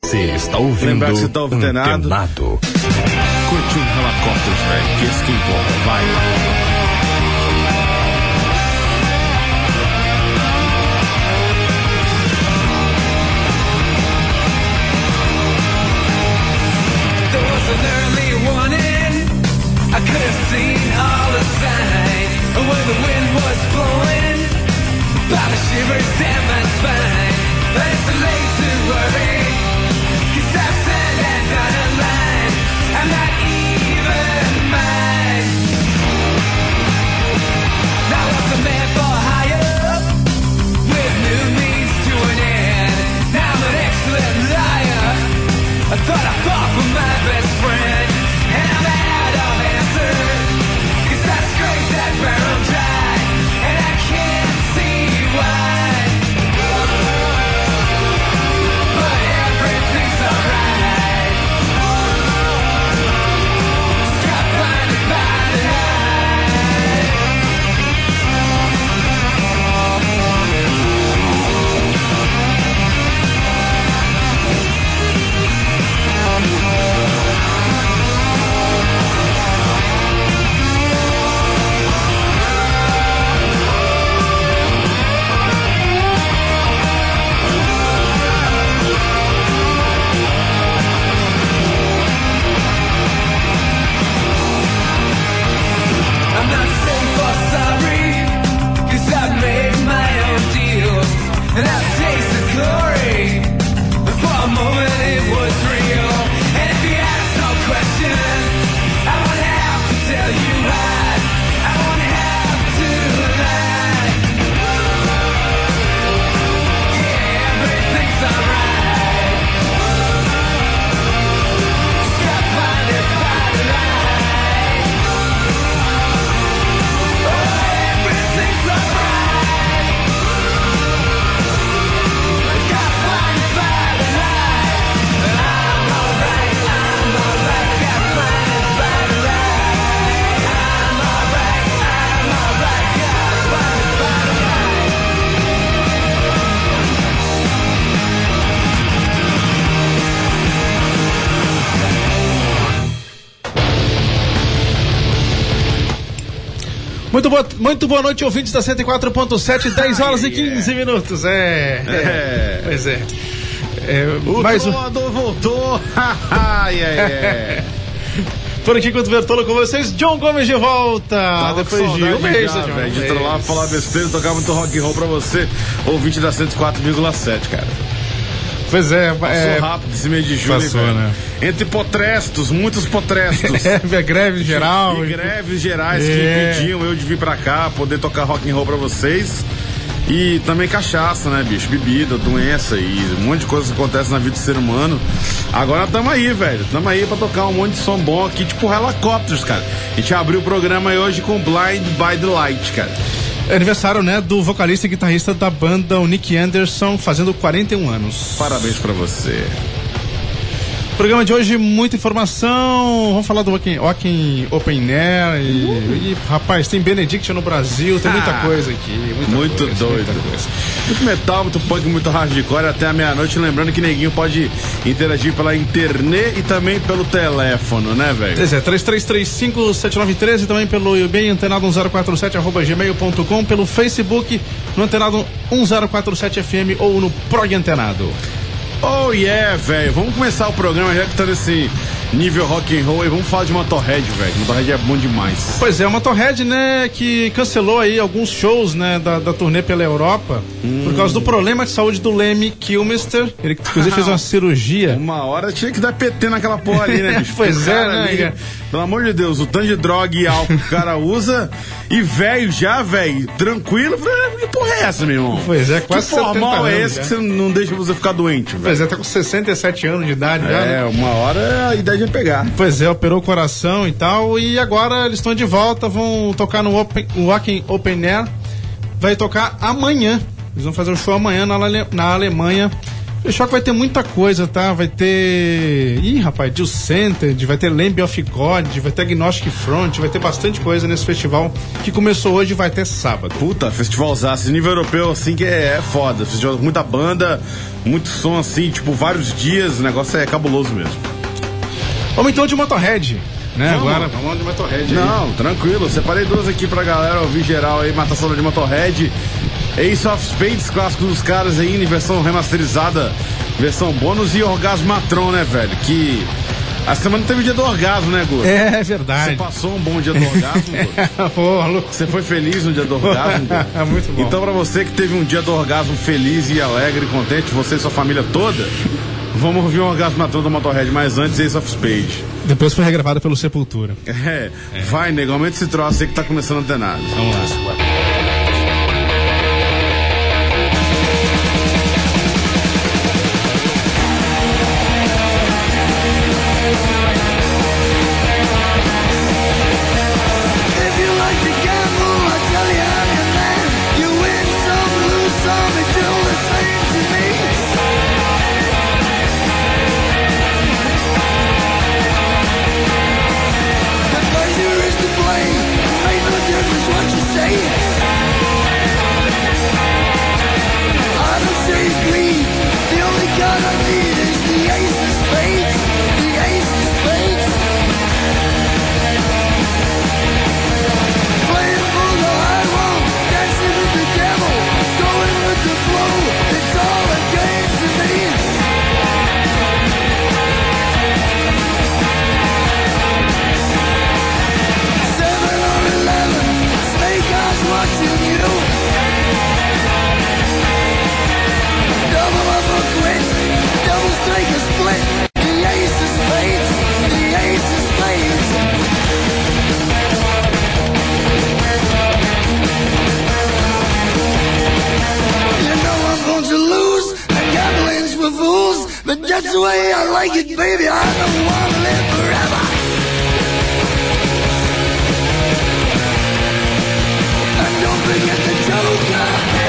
Você está ouvindo Lembrar que você tá antenado. Curte um Helicopters, velho, que esse que importa, vai. I could have seen all the signs when the wind was blowing by the shivers down my spine. But it's too late to worry, 'cause I've signed that dotted line. I'm not even mine. Now what's a man for hire with new means to an end? Now I'm an excellent liar. I thought I fought for my best friend, and I'm out of answers, 'cause I scraped that barrel dry, and I can't see why. But everything's alright. Stop blinded by the light. I'm not safe or sorry, 'cause I've made my own deals, and I've tasted glory. For a moment it was real, and if you ask no questions, I won't have to tell you why. I won't have to lie. Yeah, everything's alright. Stop blinded by the light. Everything's alright. Got blinded by the light. I'm alright, I'm alright. Got blinded by the light. I'm alright, I'm alright. Got blinded by the light. Muito boa noite, ouvintes da 104.7, 10 horas e 15 minutos. Pois é. O Mais um. Doador voltou. Por aqui, enquanto Bertolo com vocês, John Gomes de volta. Depois de um mês, de entrar lá, falar besteira, tocar muito rock and roll pra você, ouvinte da 104,7, cara. Pois é. Passou rápido esse mês de julho, passou, velho. né? Entre potrestos, muitos potrestos. Greve geral. E greves gerais que impediam eu de vir pra cá, poder tocar rock and roll pra vocês. E também cachaça, né, bicho? Bebida, doença e um monte de coisa que acontece na vida do ser humano. Agora tamo aí, velho. Tamo aí pra tocar um monte de som bom aqui, tipo Helicopters, cara. A gente abriu o programa aí hoje com Blind by the Light, cara. É aniversário, né, do vocalista e guitarrista da banda, o Nick Anderson, fazendo 41 anos. Parabéns pra você. Programa de hoje, muita informação. Vamos falar do Wacken Open Air. E, rapaz, tem Benediction no Brasil, tem muita coisa aqui. Muito doido. Muito metal, muito punk, muito hardcore até a meia-noite. Lembrando que neguinho pode interagir pela internet e também pelo teléfono, né, velho? Pois é, 3335-7913, também pelo e-mail antenado1047@gmail.com, pelo Facebook no Antenado 1047 FM ou no Prog Antenado. Oh yeah, velho, vamos começar o programa já que tá nesse nível rock and roll e vamos falar de Motorhead, velho. Motorhead é bom demais. Pois é, o Motorhead, né, que cancelou aí alguns shows, né, da turnê pela Europa por causa do problema de saúde do Lemmy Kilmister. Ele inclusive fez uma cirurgia. Uma hora tinha que dar PT naquela porra ali, né, bicho? Pois é, né, ali, pelo amor de Deus, o tanto de droga e álcool que o cara usa e velho já, velho, tranquilo. Que porra é essa, meu irmão? Pois é, quase 70 anos. Que formal é esse já, que você não deixa você ficar doente, velho? Pois é, tá com 67 anos de idade já. É, uma hora a idade vai pegar. Pois é, operou o coração e tal, e agora eles estão de volta, vão tocar no Wacken Open Air, vai tocar amanhã. Eles vão fazer um show amanhã na Alemanha, O Choque vai ter muita coisa, tá? Vai ter... Ih, rapaz, Jill Centered, vai ter Lamb of God, vai ter Agnostic Front, vai ter bastante coisa nesse festival que começou hoje e vai até sábado. Puta, festivalzaço, nível europeu assim que é foda. Festival, muita banda, muito som assim, tipo, vários dias, o negócio é cabuloso mesmo. Vamos então de Motorhead, né? Vamos. Agora, vamos de Motorhead aí. Não, tranquilo, separei duas aqui pra galera ouvir geral aí, matação de Motorhead. Ace of Spades, clássico dos caras aí, em versão remasterizada, versão bônus, e Orgasmatron, né, velho? Que a semana teve o dia do orgasmo, né, Gordo? É verdade. Você passou um bom dia do orgasmo, Gordo? Porra, Lu. Você foi feliz no dia do orgasmo, Gordo? Muito bom. Então, pra você que teve um dia do orgasmo feliz e alegre e contente, você e sua família toda, vamos ouvir o Orgasmatron do Motorhead, mas antes Ace of Spades. Depois foi regravada pelo Sepultura. Vai, nego, aumenta esse troço aí que tá começando a ter nada. Vamos lá. That's the way I like it, baby. I don't want to live forever. And don't forget the Joker.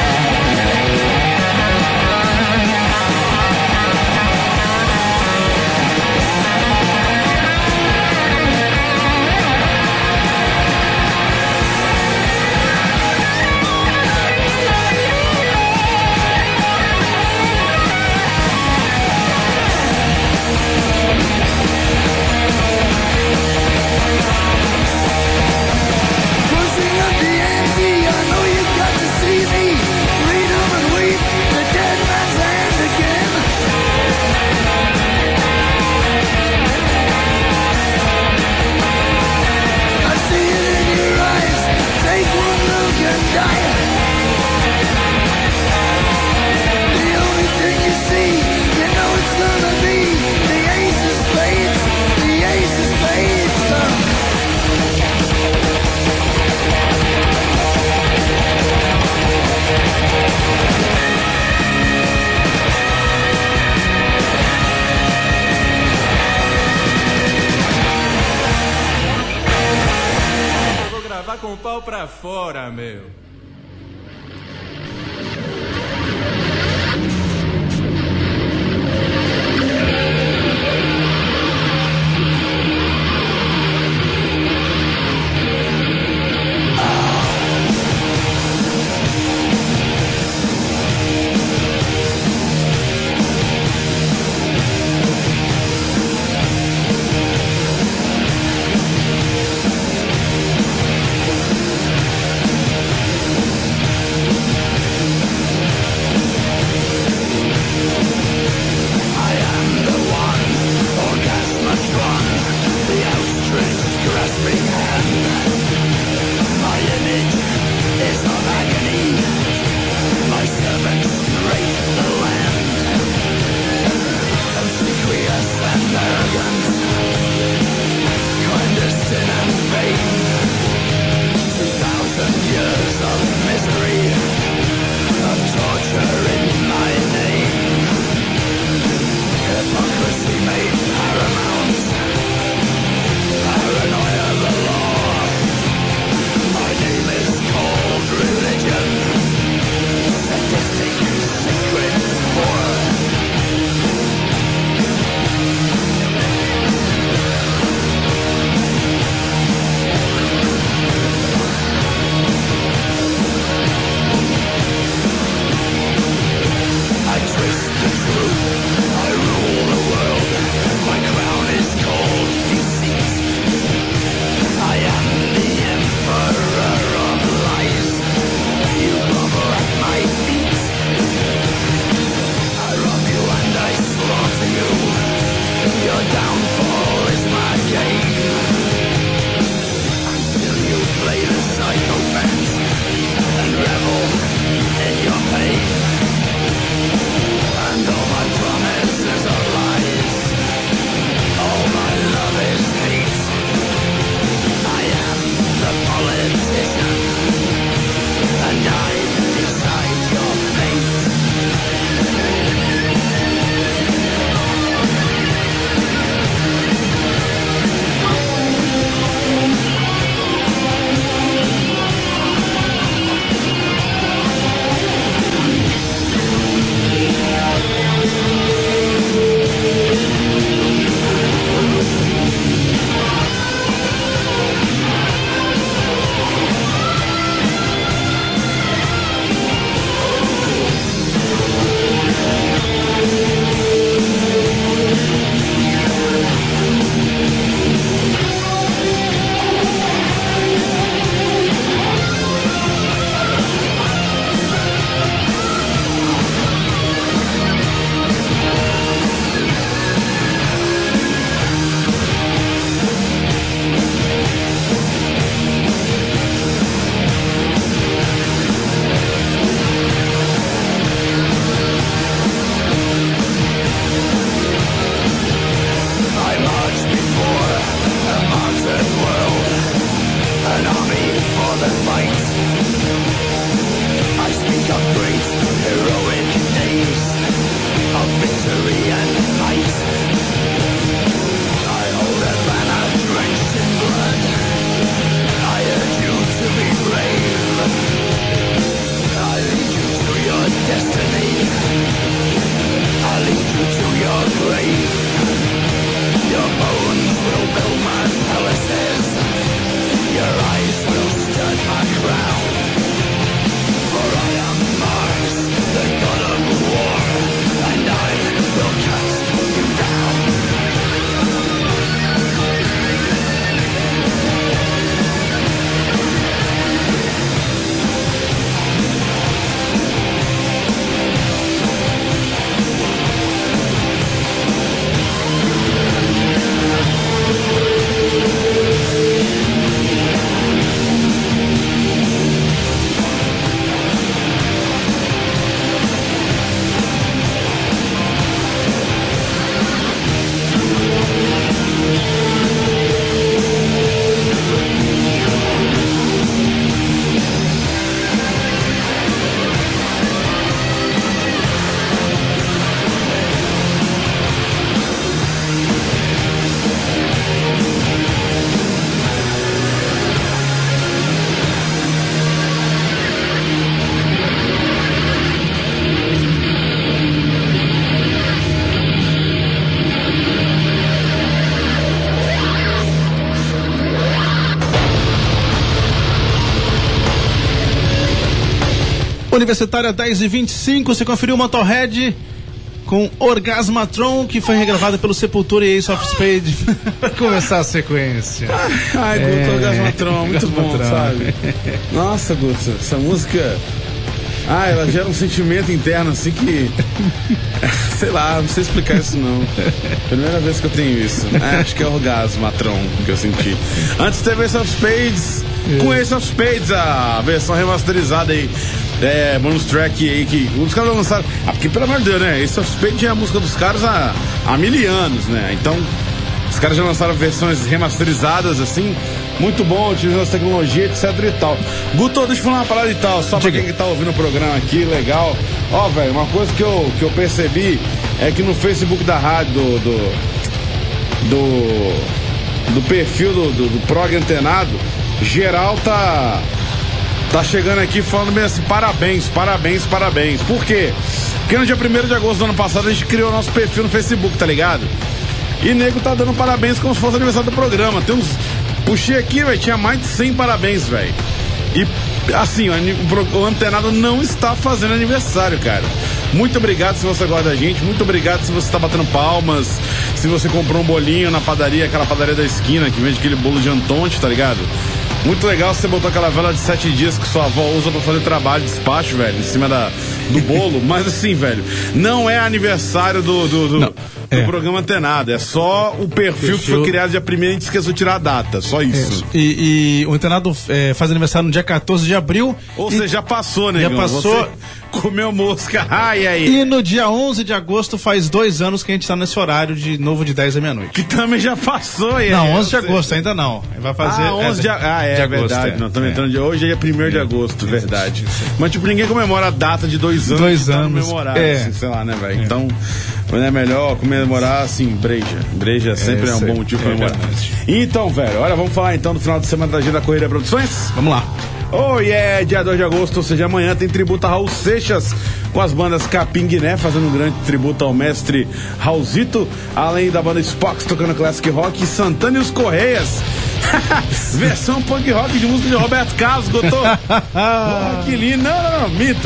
Com o pau pra fora, meu. Universitária 10h25, você conferiu o Motorhead com Orgasmatron, que foi regravada pelo Sepultura e Ace of Spades. Vai começar a sequência. Ai, Guto, Orgasmatron, muito bom, sabe? Nossa, Guto, essa música... ela gera um sentimento interno assim que... sei lá, não sei explicar isso não. Primeira vez que eu tenho isso. Acho que é Orgasmatron que eu senti. Antes teve Ace of Spades, com Ace of Spades, a versão remasterizada aí. Bonus track aí que os caras lançaram. Porque pelo amor de Deus, né? Ace of Spades é a música dos caras há 1000 anos, né? Então, os caras já lançaram versões remasterizadas assim. Muito bom, utilizando as tecnologias, etc e tal. Guto, deixa eu falar uma parada e tal, só pra quem que tá ouvindo o programa aqui, legal. Velho, uma coisa que eu percebi é que no Facebook da rádio, do perfil do Prog Antenado, geral tá chegando aqui falando bem assim, parabéns. Por quê? Porque no dia 1º de agosto do ano passado a gente criou nosso perfil no Facebook, tá ligado? E nego tá dando parabéns como se fosse aniversário do programa. Tem uns... Puxei aqui, velho, tinha mais de 100 parabéns, velho. E, assim, o Antenado não está fazendo aniversário, cara. Muito obrigado se você gosta da gente, muito obrigado se você está batendo palmas, se você comprou um bolinho na padaria, aquela padaria da esquina que vende aquele bolo de Antonte, tá ligado? Muito legal você botou aquela vela de 7 dias que sua avó usa pra fazer trabalho de despacho, velho, em cima do bolo. Mas assim, velho, não é aniversário do programa Antenado. É só o perfil que foi criado dia 1º e a gente esqueceu de tirar a data. Só isso. E o Antenado faz aniversário no dia 14 de abril. Ou seja, já passou, né? Já passou. Você comeu mosca. Ai, aí. E no dia 11 de agosto faz 2 anos que a gente tá nesse horário de novo de 10 à meia-noite. Que também já passou. Não, 11 de agosto ainda não. Vai fazer... 11 de agosto. É verdade. Não, estamos entrando de hoje, é 1º de agosto, verdade. Mas, tipo, ninguém comemora a data de 2 anos. 2 anos. Comemorar, assim, sei lá, né, velho? Então, é melhor comemorar, assim, breja. Breja sempre é um bom motivo pra comemorar. Então, velho, olha, vamos falar então do final de semana da Agenda da Correria Produções? Vamos lá. Dia 2 de agosto, ou seja, amanhã tem tributo a Raul Seixas, com as bandas Capim Guiné, fazendo um grande tributo ao mestre Raulzito, além da banda Spox tocando classic rock, e Santana e os Correias, versão punk rock de música de Roberto Carlos, Gotô. Que lindo. Não, minto.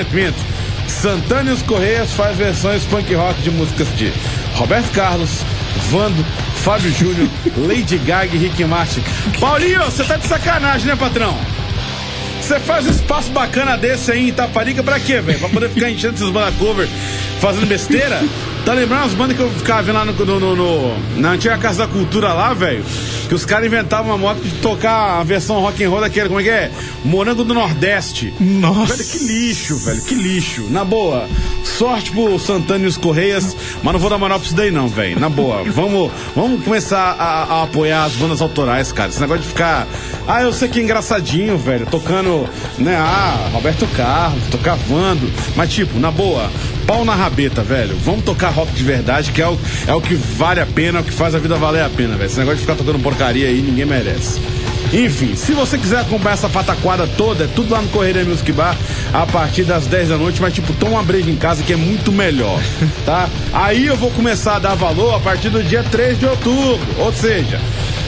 Santana e os Correias faz versões punk rock de músicas de Roberto Carlos, Vando, Fábio Júnior, Lady Gaga e Rick Martin. Paulinho, você tá de sacanagem, né, patrão? Você faz um espaço bacana desse aí em Itaparica pra quê, velho? Pra poder ficar enchendo esses bandas cover, fazendo besteira? Tá lembrando as bandas que eu ficava vendo lá na antiga Casa da Cultura lá, velho? Que os caras inventavam uma moto de tocar a versão rock and roll daquele, como é que é? Morango do Nordeste. Nossa. Velho, que lixo. Na boa, sorte pro Santana e os Correias, mas não vou dar moral pra isso daí não, velho. Na boa, vamos começar a apoiar as bandas autorais, cara. Esse negócio de ficar... eu sei que é engraçadinho, velho, tocando, né, Roberto Carlos, tocavando, mas tipo, na boa, pau na rabeta, velho. Vamos tocar rock de verdade, que é o que vale a pena, é o que faz a vida valer a pena, velho. Esse negócio de ficar tocando porcaria aí, ninguém merece. Enfim, se você quiser acompanhar essa pataquada toda, é tudo lá no Correria Music Bar, a partir das 10 da noite, mas tipo, toma uma breja em casa que é muito melhor, tá? Aí eu vou começar a dar valor a partir do dia 3 de outubro, ou seja...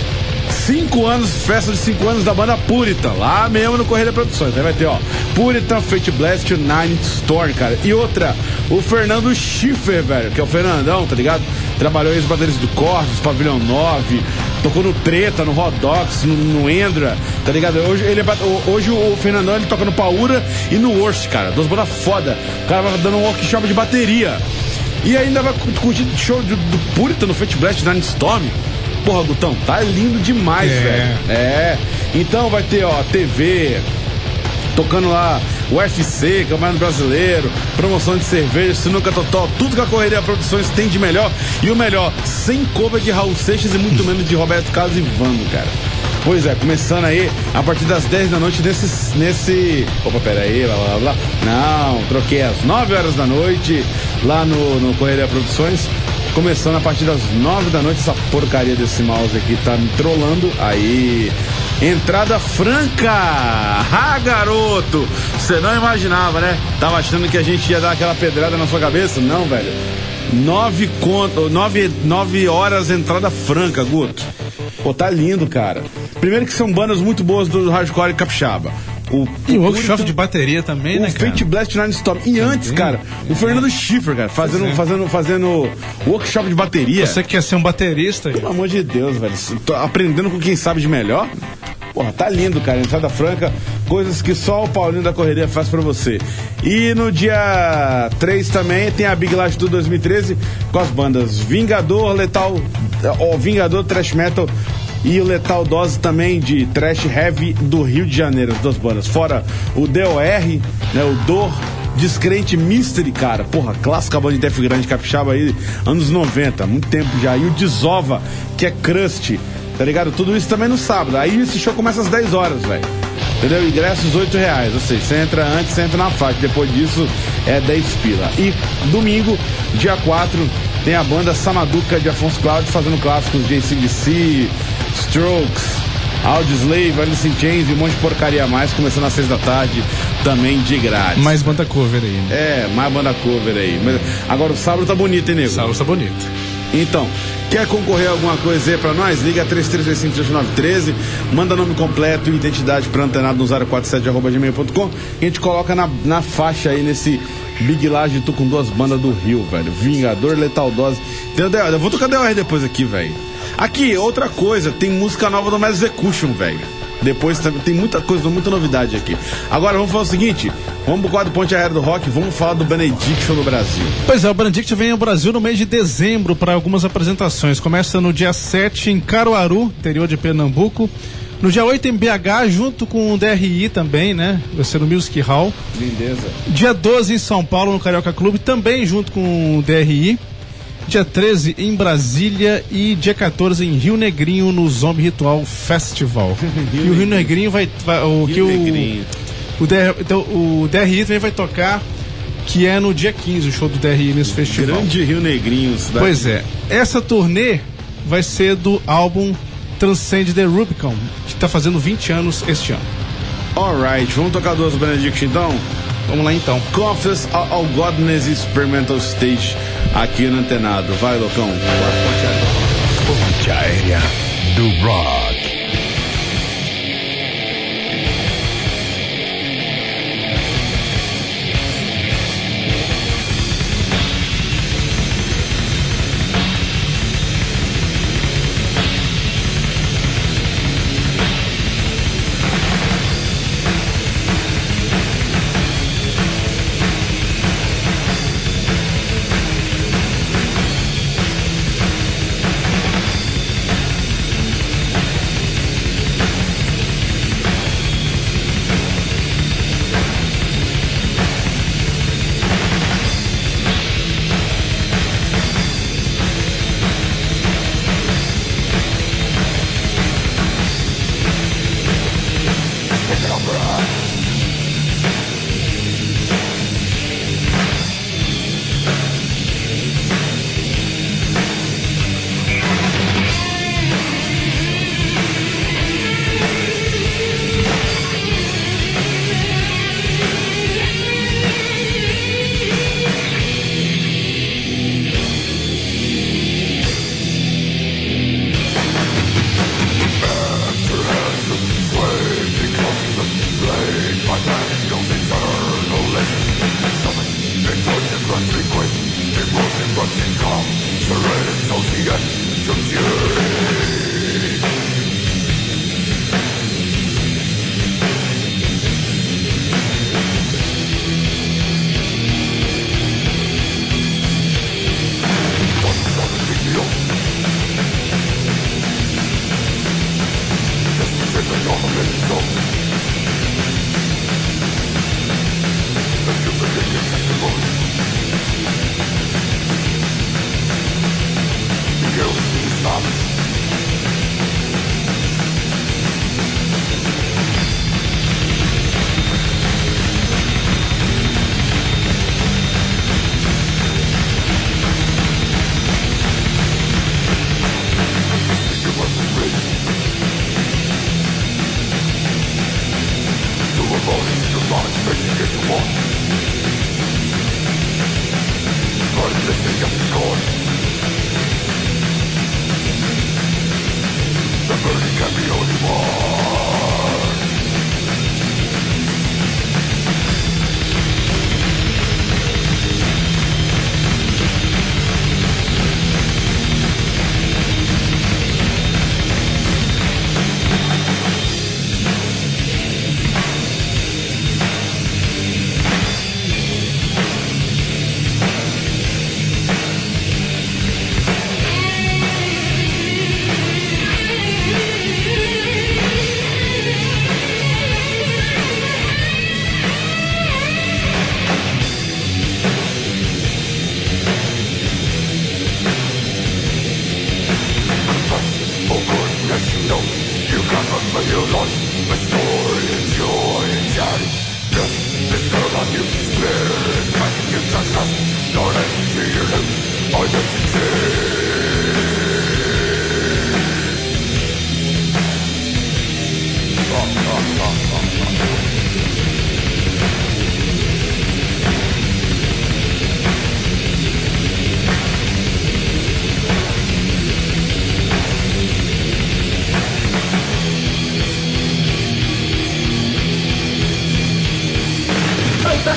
5 anos, festa de 5 anos da banda Puritan, lá mesmo no Correria Produções. Aí vai ter, Puritan, Fate Blast, Nine Storm, cara. E outra, o Fernando Schiffer, velho, que é o Fernandão, tá ligado? Trabalhou aí os bateristas do Corsos, Pavilhão 9, tocou no Treta, no Rodox, no Endra, tá ligado? Hoje o Fernandão, ele toca no Paura e no Worst, cara. 2 bandas foda. O cara vai dando um workshop de bateria. E ainda vai curtir show do Puritan no Fate Blast, Nine Storm. Porra, Gutão, tá lindo demais, velho. Então vai ter, TV, tocando lá UFC, Campeonato Brasileiro, promoção de cerveja, sinuca total, tudo que a Correria Produções tem de melhor. E o melhor, sem cover de Raul Seixas e muito menos de Roberto Carlos e Vando, cara. Pois é, começando aí a partir das 10 da noite nesse... Opa, peraí, blá. Não, troquei às 9 horas da noite lá no Correria Produções. Começando a partir das 9 da noite, essa porcaria desse mouse aqui tá me trollando. Aí, entrada franca! Garoto! Você não imaginava, né? Tava achando que a gente ia dar aquela pedrada na sua cabeça? Não, velho. 9 horas entrada franca, Guto. Pô, tá lindo, cara. Primeiro que são bandas muito boas do hardcore capixaba. E o workshop de bateria também, o né, cara? Fate Blast Nine Storm. E antes, cara, o Fernando Schiffer, cara, fazendo workshop de bateria. Você quer ser um baterista? Pelo amor de Deus, velho. Tô aprendendo com quem sabe de melhor. Porra, tá lindo, cara. Entrada franca, coisas que só o Paulinho da Correria faz pra você. E no dia 3 também tem a Big Lash do 2013 com as bandas Vingador, Vingador Thrash Metal e o Letal Dose também de Thrash Heavy do Rio de Janeiro, as duas bandas. Fora o DOR, né, o Dor, Descrente Mystery, cara. Porra, clássica banda de Def Grande Capixaba aí, anos 90, muito tempo já. E o Desova, que é Crust. Tá ligado? Tudo isso também no sábado. Aí esse show começa às 10 horas, velho. Entendeu? Ingressos R$8. Ou seja, você entra antes, você entra na faixa. Depois disso é 10 pila. E domingo, dia 4, tem a banda Samaduca de Afonso Cláudio fazendo clássicos de AC/DC, Strokes, Audioslave, Alice in Chains e um monte de porcaria a mais. Começando às 6 da tarde, também de grátis. Mais banda cover aí, né? É, mais banda cover aí. Mas agora o sábado tá bonito, hein, nego? Sábado tá bonito. Então, quer concorrer a alguma coisa aí pra nós? Liga 3325-3913, manda nome completo e identidade pra Antenado no 047@gmail.com e a gente coloca na faixa aí nesse Big Laje. Tu com duas bandas do Rio, velho. Vingador, Letal Dose. Entendeu? Eu vou tocar DOR depois aqui, velho. Aqui, outra coisa, tem música nova do Mass Execution, velho. Depois tem muita coisa, muita novidade aqui. Agora vamos fazer o seguinte: vamos pro quadro Ponte Aérea do Rock, vamos falar do Benediction no Brasil. Pois é, o Benediction vem ao Brasil no mês de dezembro para algumas apresentações. Começa no dia 7 em Caruaru, interior de Pernambuco. No dia 8 em BH, junto com o DRI também, né? Vai ser no Music Hall. Lindeza. Dia 12 em São Paulo, no Carioca Clube, também junto com o DRI. Dia 13 em Brasília e dia 14 em Rio Negrinho no Zombie Ritual Festival. E o Rio Negrinho vai o DRI também vai tocar, que é no dia 15, o show do DRI nesse festival. Grande Rio Negrinho, cidade. Pois é. Essa turnê vai ser do álbum Transcend the Rubicon, que tá fazendo 20 anos este ano. Alright, vamos tocar duas Benediction então? Vamos lá então. Confess ao Godness Experimental Stage aqui no Antenado. Vai, loucão. Ponte Aérea do Rock.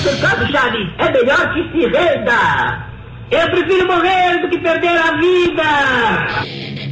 por caso, Charlie, é melhor que se renda. Eu prefiro morrer do que perder a vida.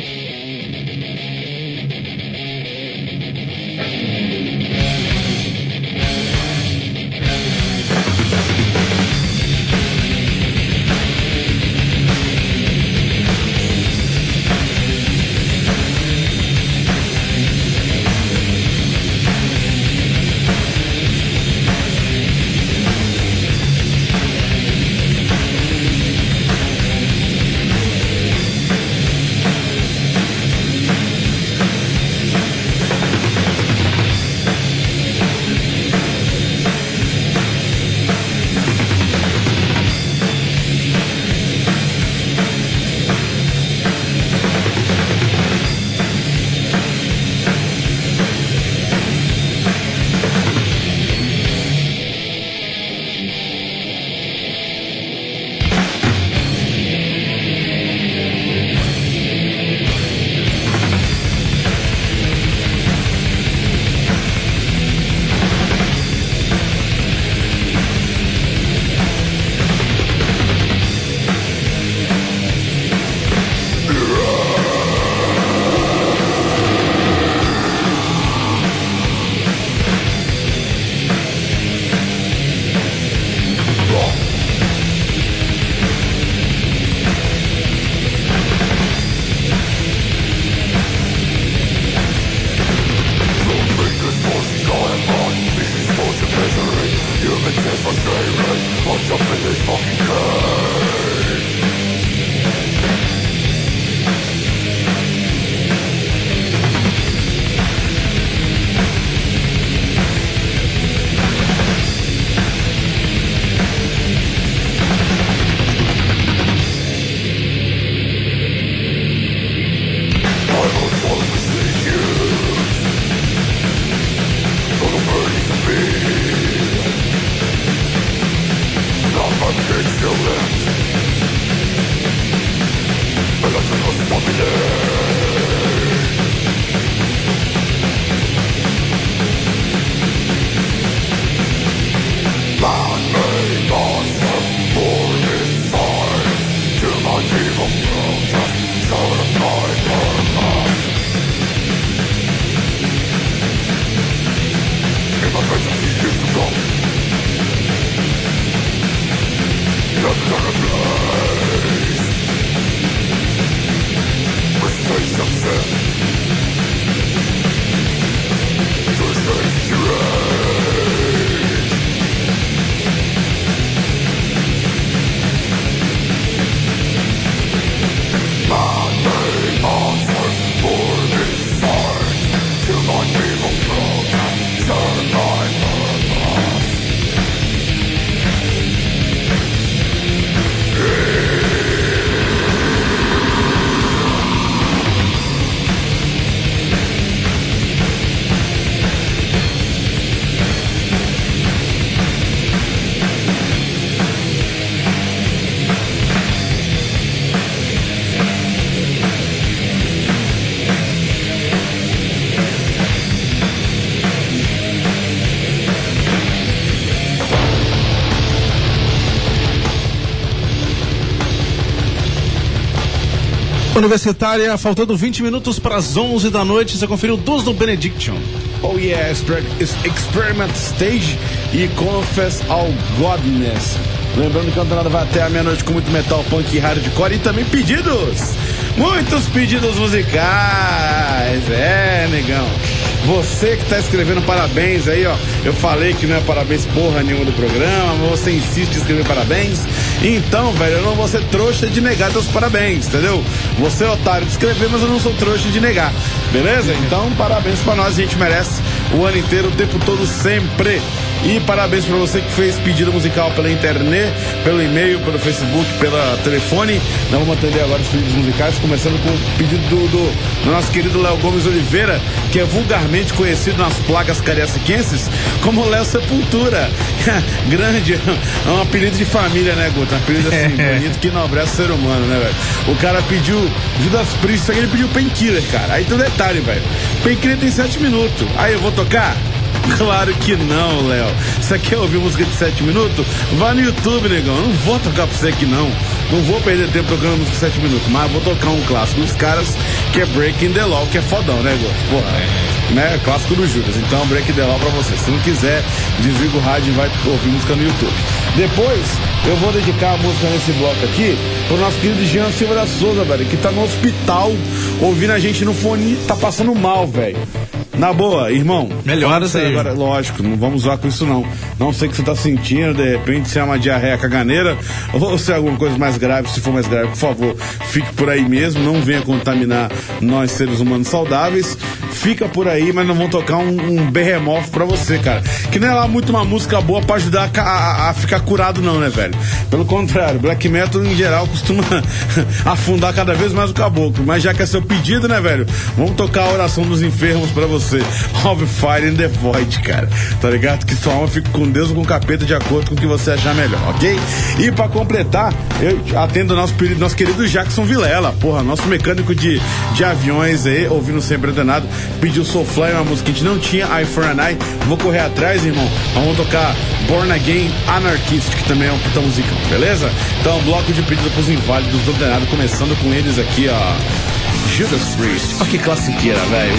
Universitária, faltando 20 minutos para as 11 da noite, você conferiu duas do Benediction. Oh yeah, Experiment Stage e Confess All Godness. Lembrando que a Antenada vai até a meia-noite com muito metal, punk e hardcore e também pedidos. Muitos pedidos musicais. É, negão. Você que tá escrevendo parabéns aí, ó. Eu falei que não é parabéns porra nenhuma do programa, mas você insiste em escrever parabéns. Então, velho, eu não vou ser trouxa de negar teus parabéns, entendeu? Você é otário de escrever, mas eu não sou trouxa de negar. Beleza? Então, parabéns pra nós, a gente merece o ano inteiro, o tempo todo, sempre. E parabéns pra você que fez pedido musical pela internet, pelo e-mail, pelo Facebook, pela telefone. Nós vamos atender agora os pedidos musicais, começando com o pedido do nosso querido Léo Gomes Oliveira, que é vulgarmente conhecido nas placas cariaciquenses como Léo Sepultura. Grande, é um apelido de família, né, Guto? Um apelido assim, bonito, que enobrece o ser humano, né, velho? O cara pediu Judas Priest, só que ele pediu Painkiller, cara. Aí tem um detalhe, velho. Painkiller tem 7 minutos. Aí eu vou tocar? Claro que não, Léo. Você quer ouvir música de 7 minutos? Vá no YouTube, negão. Eu não vou tocar pra você aqui, não. Não vou perder tempo tocando música de 7 minutos, mas vou tocar um clássico dos caras, que é Breaking the Law, que é fodão, né, Gosto? Porra, né? Clássico do Judas. Então, Breaking the Law pra você. Se não quiser, desliga o rádio e vai ouvir música no YouTube. Depois, eu vou dedicar a música nesse bloco aqui pro nosso querido Jean Silva da Souza, velho, que tá no hospital ouvindo a gente no fone, tá passando mal, velho. Na boa, irmão. Melhoras aí. Agora, lógico, não vamos zoar com isso não. Não sei o que você tá sentindo, de repente, se é uma diarreia caganeira ou se é alguma coisa mais grave. Se for mais grave, por favor, fique por aí mesmo. Não venha contaminar nós, seres humanos saudáveis. Fica por aí, mas não vão tocar um berremof pra você, cara. Que não é lá muito uma música boa pra ajudar a ficar curado não, né, velho? Pelo contrário, black metal em geral costuma afundar cada vez mais o caboclo. Mas já que é seu pedido, né, velho? Vamos tocar a oração dos enfermos pra você. Of Fire in the Void, cara. Tá ligado? Que sua alma fique com Deus ou com o capeta de acordo com o que você achar melhor, ok? E pra completar, eu atendo nosso querido Jackson Vilela, porra, nosso mecânico de aviões aí, ouvindo sempre antenado, pediu Soulfly, uma música que a gente não tinha, Eye for an Eye. Vou correr atrás, irmão. Vamos tocar Born Again Anarchist, que também é uma puta música, beleza? Então, bloco de pedido pros inválidos do antenado, começando com eles aqui, ó. Judas Priest. Olha que classiqueira, velho.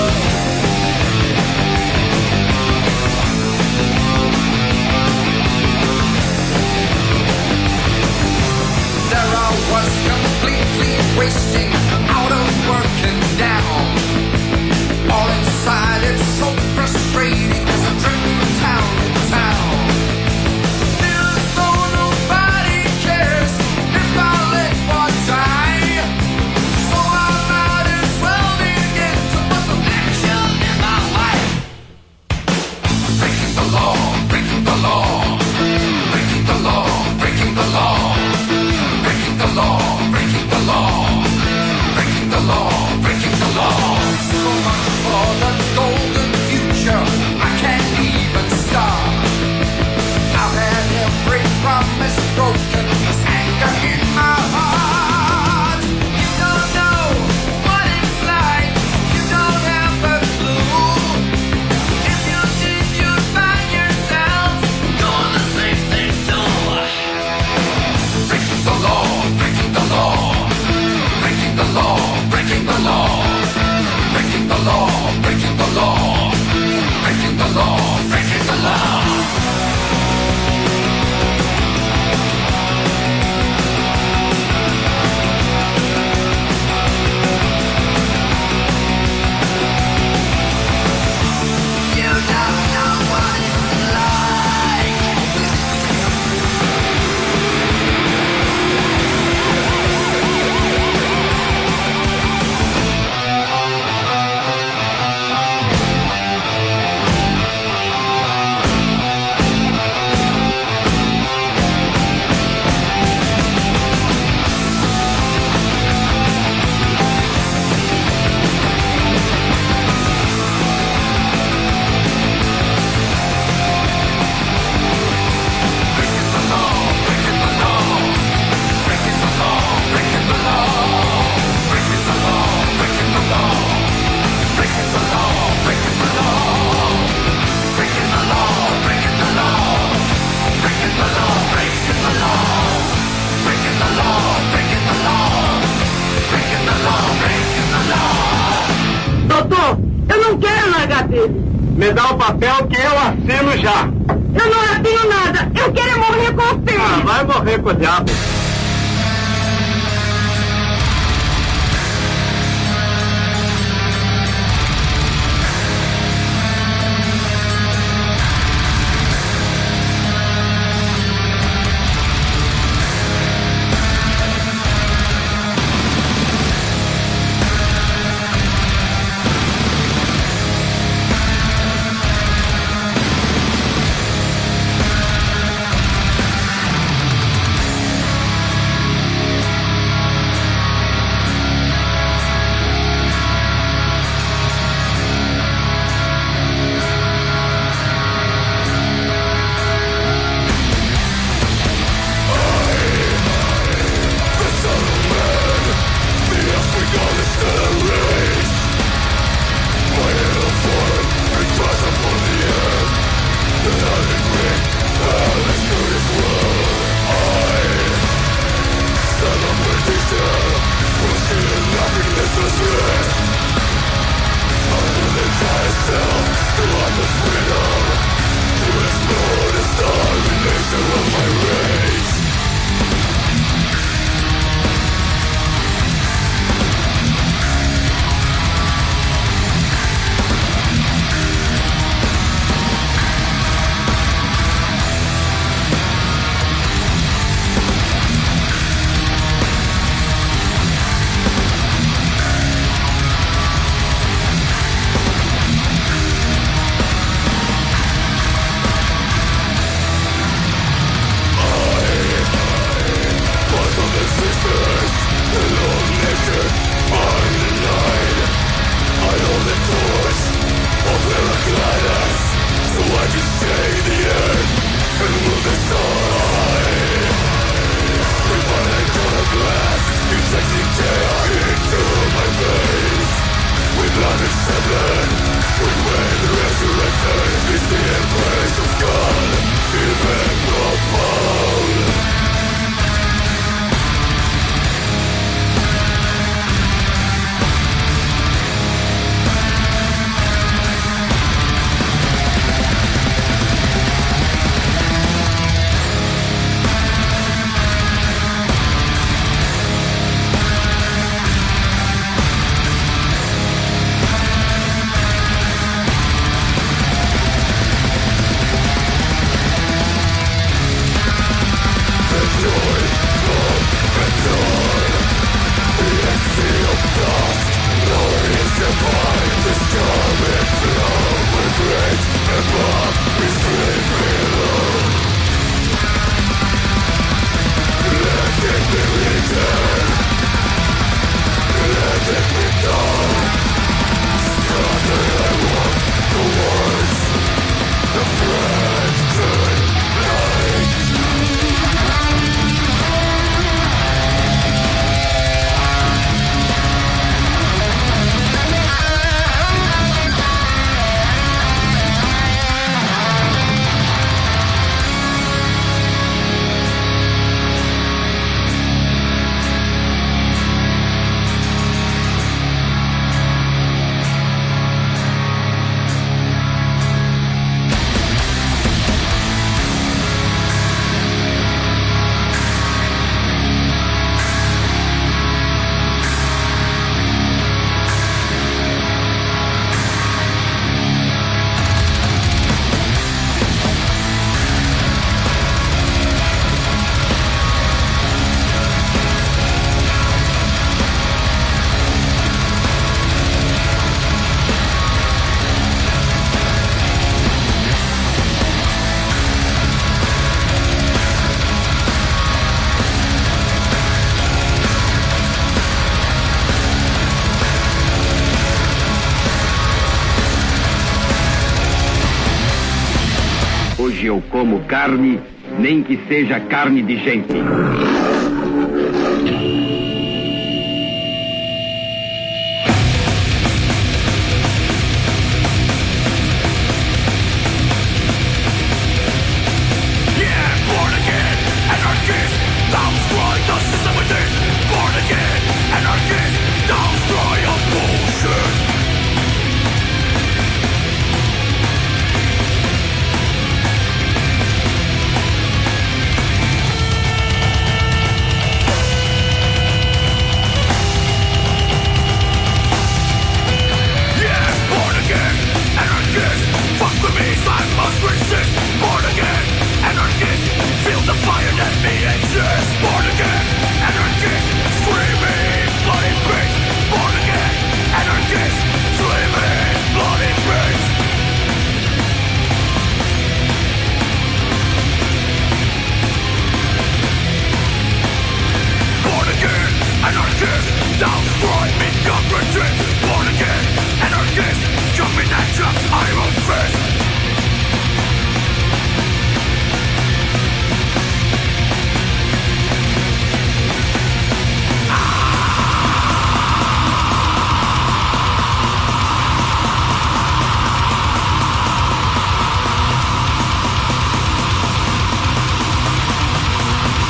There I was completely wasting, out of work and down. All inside it's so frustrating, there's a dream town in town. Feels so nobody cares if I let one die. So I might as well begin to put some action in my life. Breaking the law, breaking the law. Breaking the law, breaking the law. Breaking the law, breaking the law. Breaking the law, breaking the law. So much for the golden future, I can't even start. I've had every promise broken, this anger in my heart. You don't know what it's like, you don't have a clue. If you did, you'd find yourself doing the same thing too. Breaking the law, breaking the law. Breaking the law, breaking the law. Breaking the law, breaking the law. Breaking the law, breaking the law. You don't know what it's like. Doutor, eu não quero largar dele. Me dá o papel que eu assino já. Eu não assino nada. Eu quero morrer com o filho. Ah, vai morrer com o diabo. Hoje eu como carne, nem que seja carne de gente.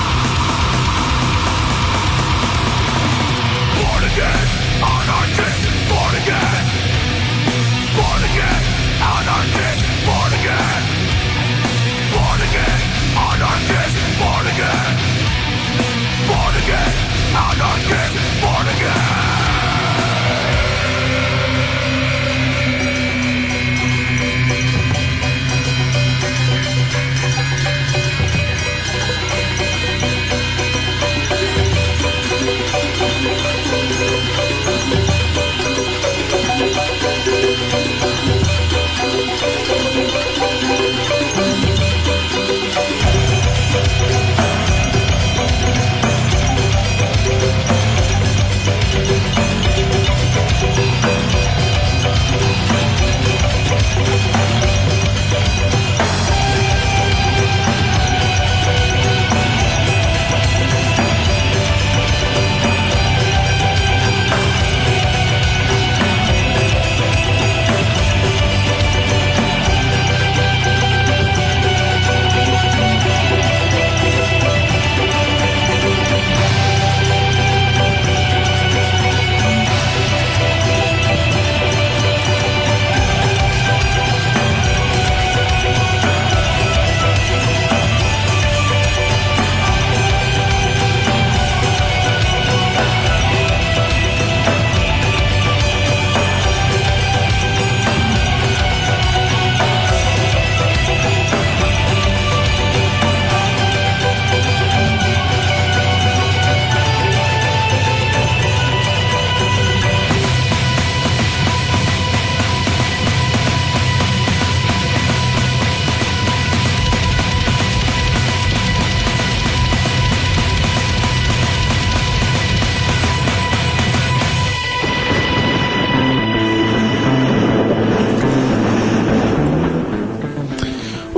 Anarchist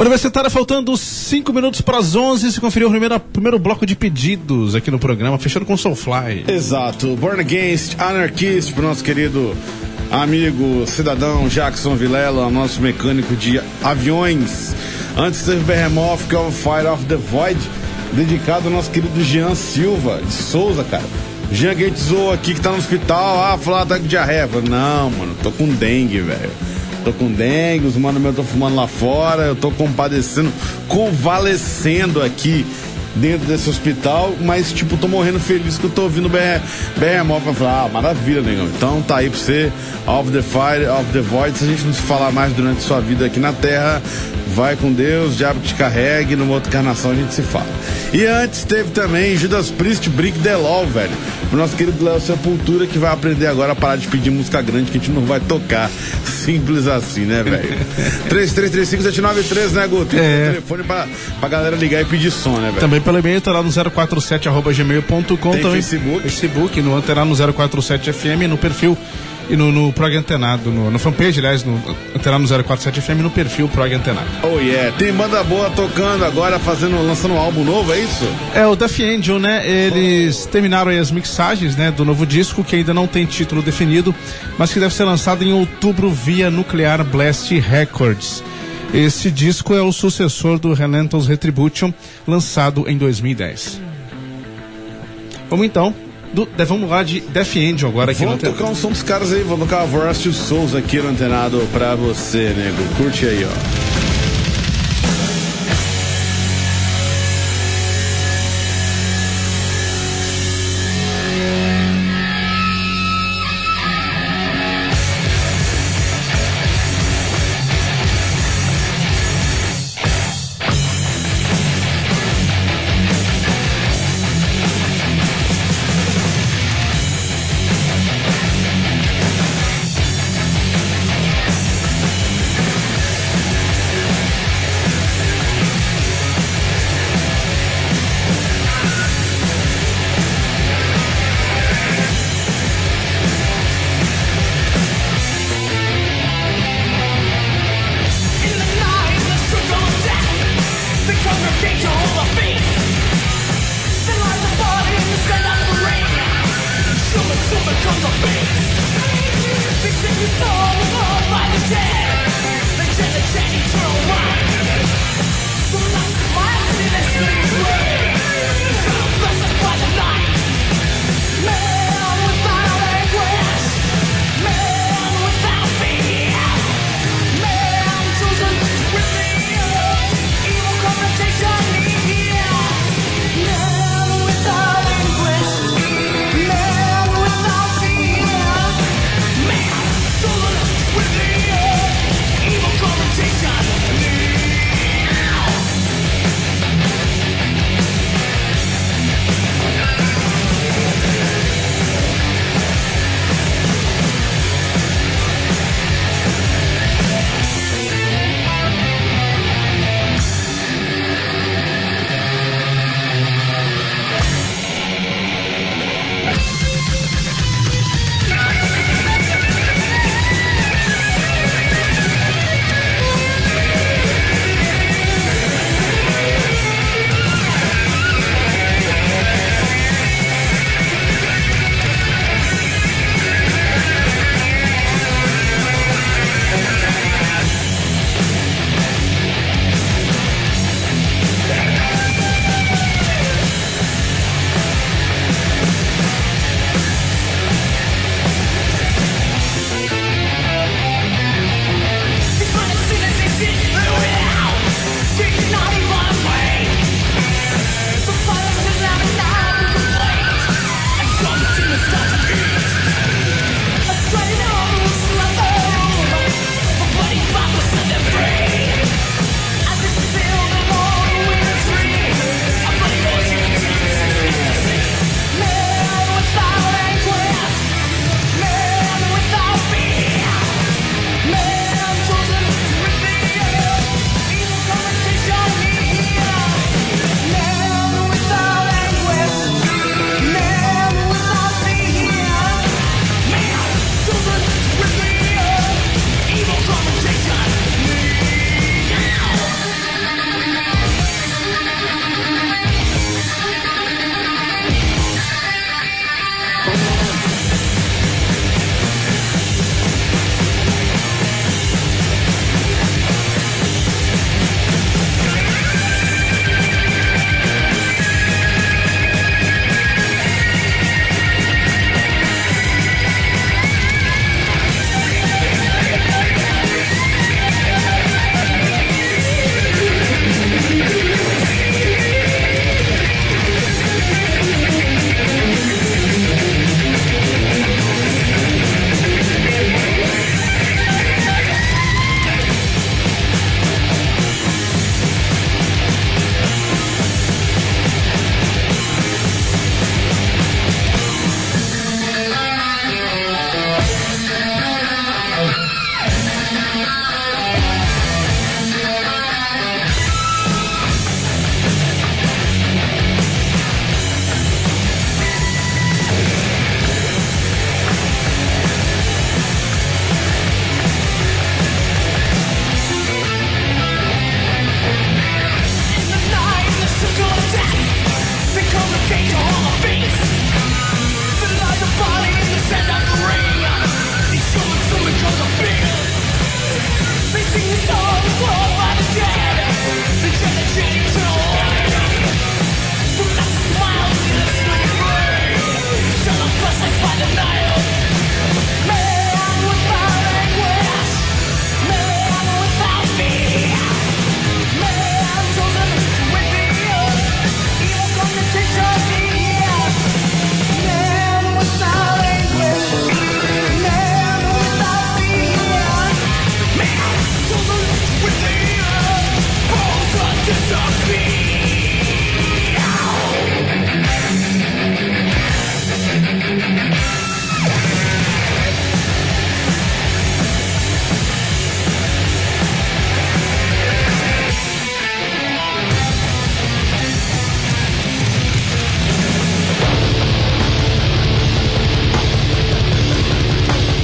Universitária, faltando 5 minutos para as 11, se conferiu o primeiro bloco de pedidos aqui no programa, fechando com Soulfly. Exato, Born Against, Anarchist, pro nosso querido amigo, cidadão Jackson Vilela, nosso mecânico de aviões. Antes teve Behemoth, que é o Fire of the Void, dedicado ao nosso querido Jean Silva, de Souza, cara. Jean Gates zoou aqui que tá no hospital, falar tá com diarreia. Não, mano, tô com dengue, velho. Tô com dengue, os mano meus estão fumando lá fora, eu tô compadecendo, convalescendo aqui dentro desse hospital, mas tipo, tô morrendo feliz que eu tô ouvindo Behemoth pra falar, maravilha, negão. Então tá aí pra você, Of the Fire, Of the Void. Se a gente não se falar mais durante sua vida aqui na Terra, vai com Deus, diabo te carregue, numa outra encarnação a gente se fala. E antes teve também Judas Priest, Brick the Law, velho. O nosso querido Léo Sepultura, que vai aprender agora a parar de pedir música grande que a gente não vai tocar. Simples assim, né, velho? 3335-793, né, Guto? Tem telefone pra galera ligar e pedir som, né, velho? Também pelo e-mail, tá lá no 047@gmail.com. Tem também Facebook, no Antenado no 047 FM, no perfil e no Prog Antenado, no fanpage, aliás, no Antenado no 047 FM, no perfil Prog Antenado. Oh yeah, tem banda boa tocando agora, lançando um álbum novo, é isso? É, o Death Angel, né, eles terminaram aí as mixagens, né, do novo disco, que ainda não tem título definido, mas que deve ser lançado em outubro via Nuclear Blast Records. Esse disco é o sucessor do Relentless Retribution, lançado em 2010. Vamos então, vamos lá de Death Angel agora aqui no Antenado. Vamos tocar um som dos caras aí, vamos tocar Voracious Souls aqui no Antenado pra você, nego. Curte aí, ó.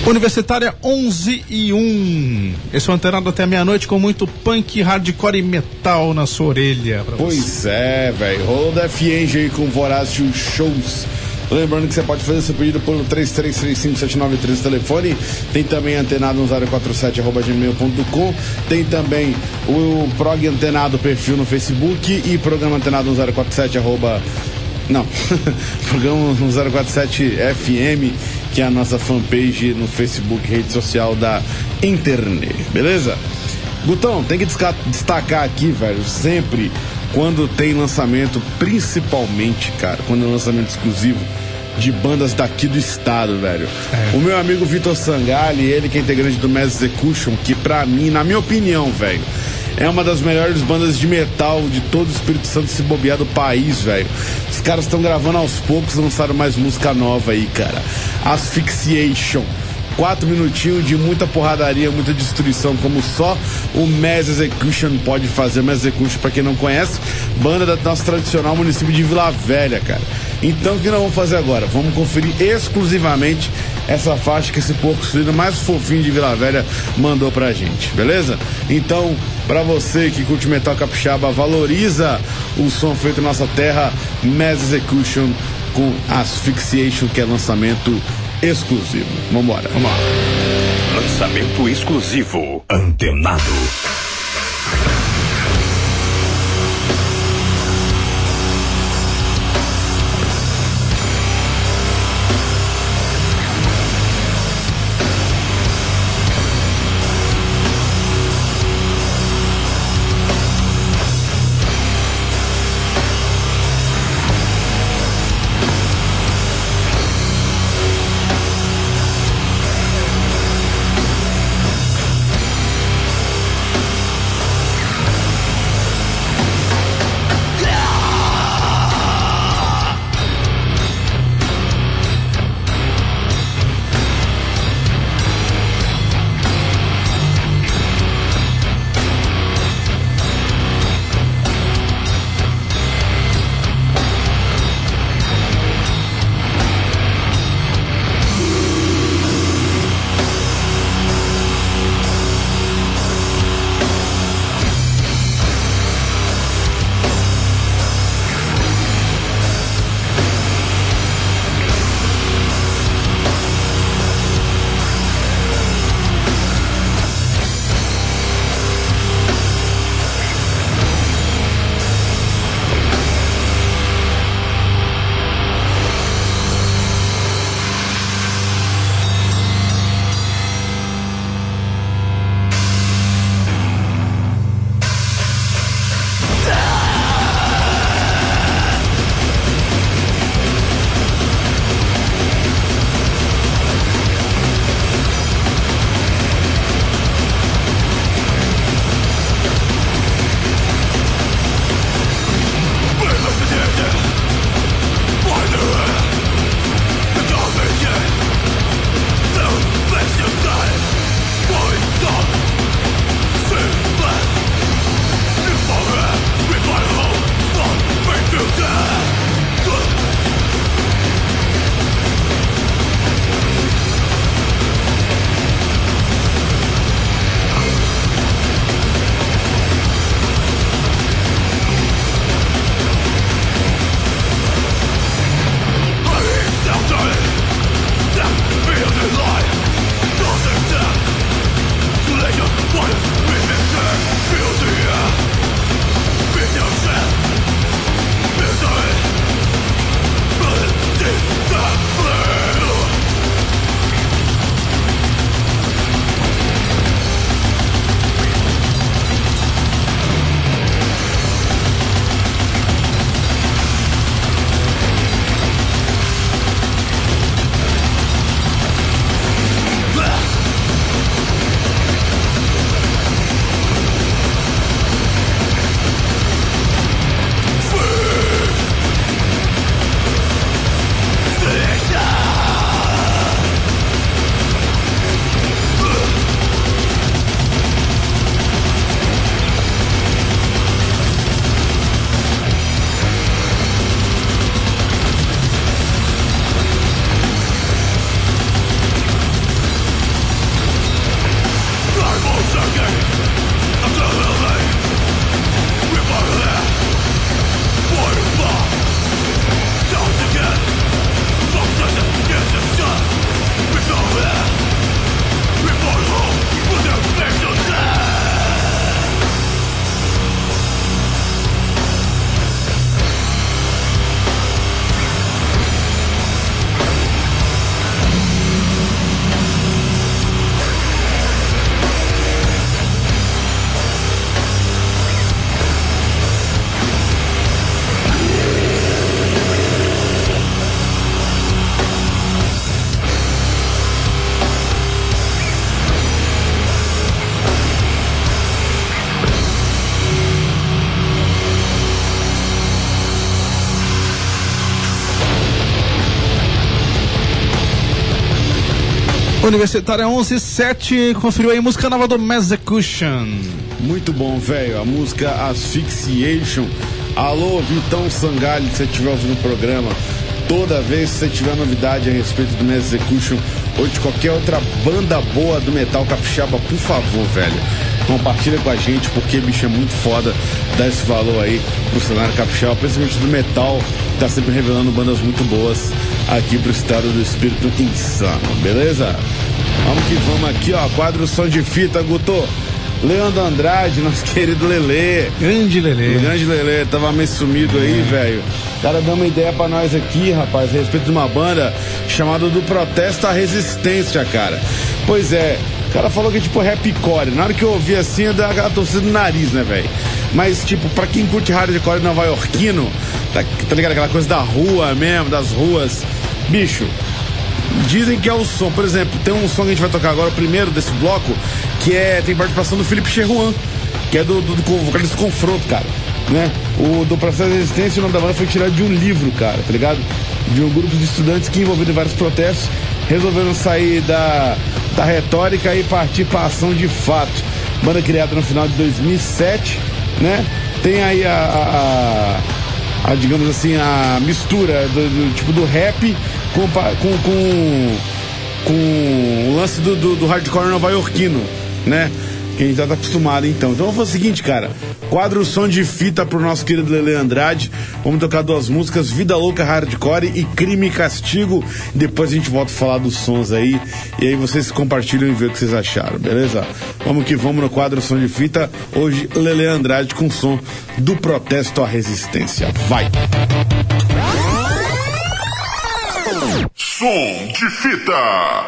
Universitária 11:01. Esse é o Antenado até meia-noite com muito punk, hardcore e metal na sua orelha. Pois é, velho. Rolou da F-Engine aí com Vorácio Shows. Lembrando que você pode fazer seu pedido pelo 33357913 telefone. Tem também Antenado no 047@gmail.com. Tem também o Prog Antenado perfil no Facebook e Programa Antenado no 047 Não, Programa no 047 FM, que é a nossa fanpage no Facebook, rede social da internet, beleza? Gutão, tem que destacar aqui, velho, sempre quando tem lançamento, principalmente, cara, quando é lançamento exclusivo de bandas daqui do estado, velho. O meu amigo Vitor Sangali, ele que é integrante do Mass Execution, que pra mim, na minha opinião, velho, é uma das melhores bandas de metal de todo o Espírito Santo, se bobear, do país, velho. Os caras estão gravando aos poucos, lançaram mais música nova aí, cara. Asphyxiation. 4 minutinhos de muita porradaria, muita destruição, como só o Mass Execution pode fazer. Mass Execution, pra quem não conhece, banda da nossa tradicional município de Vila Velha, cara. Então, o que nós vamos fazer agora? Vamos conferir exclusivamente essa faixa que esse porco suíno mais fofinho de Vila Velha mandou pra gente, beleza? Então, pra você que curte metal capixaba, valoriza o som feito na nossa terra, Mass Execution com Asphyxiation, que é lançamento exclusivo. Vambora. Vamos lá. Lançamento exclusivo Antenado. Universitária 11:07, conferiu aí música nova do Execution. Muito bom, velho. A música Asphyxiation. Alô, Vitão Sangalli, se você estiver ouvindo o programa, toda vez que você tiver novidade a respeito do Execution ou de qualquer outra banda boa do metal capixaba, por favor, velho, compartilha com a gente, porque, bicho, é muito foda dar esse valor aí pro cenário capixaba, principalmente do metal, que tá sempre revelando bandas muito boas aqui pro estado do espírito insano, beleza? Vamos que vamos aqui, ó, quadro som de fita, Guto. Leandro Andrade, nosso querido Lelê. Grande Lelê. O grande Lelê, tava meio sumido aí, velho. O cara deu uma ideia pra nós aqui, rapaz, a respeito de uma banda chamada Do Protesto à Resistência, cara. Pois é, o cara falou que é tipo rapcore. Na hora que eu ouvi assim, eu dei aquela torcida no nariz, né, velho? Mas, tipo, pra quem curte hardcore nova-iorquino, tá ligado? Aquela coisa da rua mesmo, das ruas. Bicho, dizem que é o som. Por exemplo, tem um som que a gente vai tocar agora, o primeiro desse bloco, que tem participação do Felipe Cheruan, que é do vocalista do Confronto, cara, né? O do Processo de Resistência, o nome da banda foi tirado de um livro, cara, tá ligado? De um grupo de estudantes que, envolvido em vários protestos, resolveram sair da retórica e partir pra ação de fato. Banda criada no final de 2007, né? Tem aí a digamos assim, a mistura do tipo do rap com o lance do hardcore nova-iorquino, né? Que a gente já tá acostumado, então. Então vamos fazer o seguinte, cara. Quadro som de fita pro nosso querido Lelê Andrade. Vamos tocar duas músicas, Vida Louca Hardcore e Crime e Castigo. Depois a gente volta a falar dos sons aí. E aí vocês compartilham e vê o que vocês acharam, beleza? Vamos que vamos no quadro som de fita. Hoje, Lelê Andrade com som do Protesto à Resistência. Vai! Som de fita.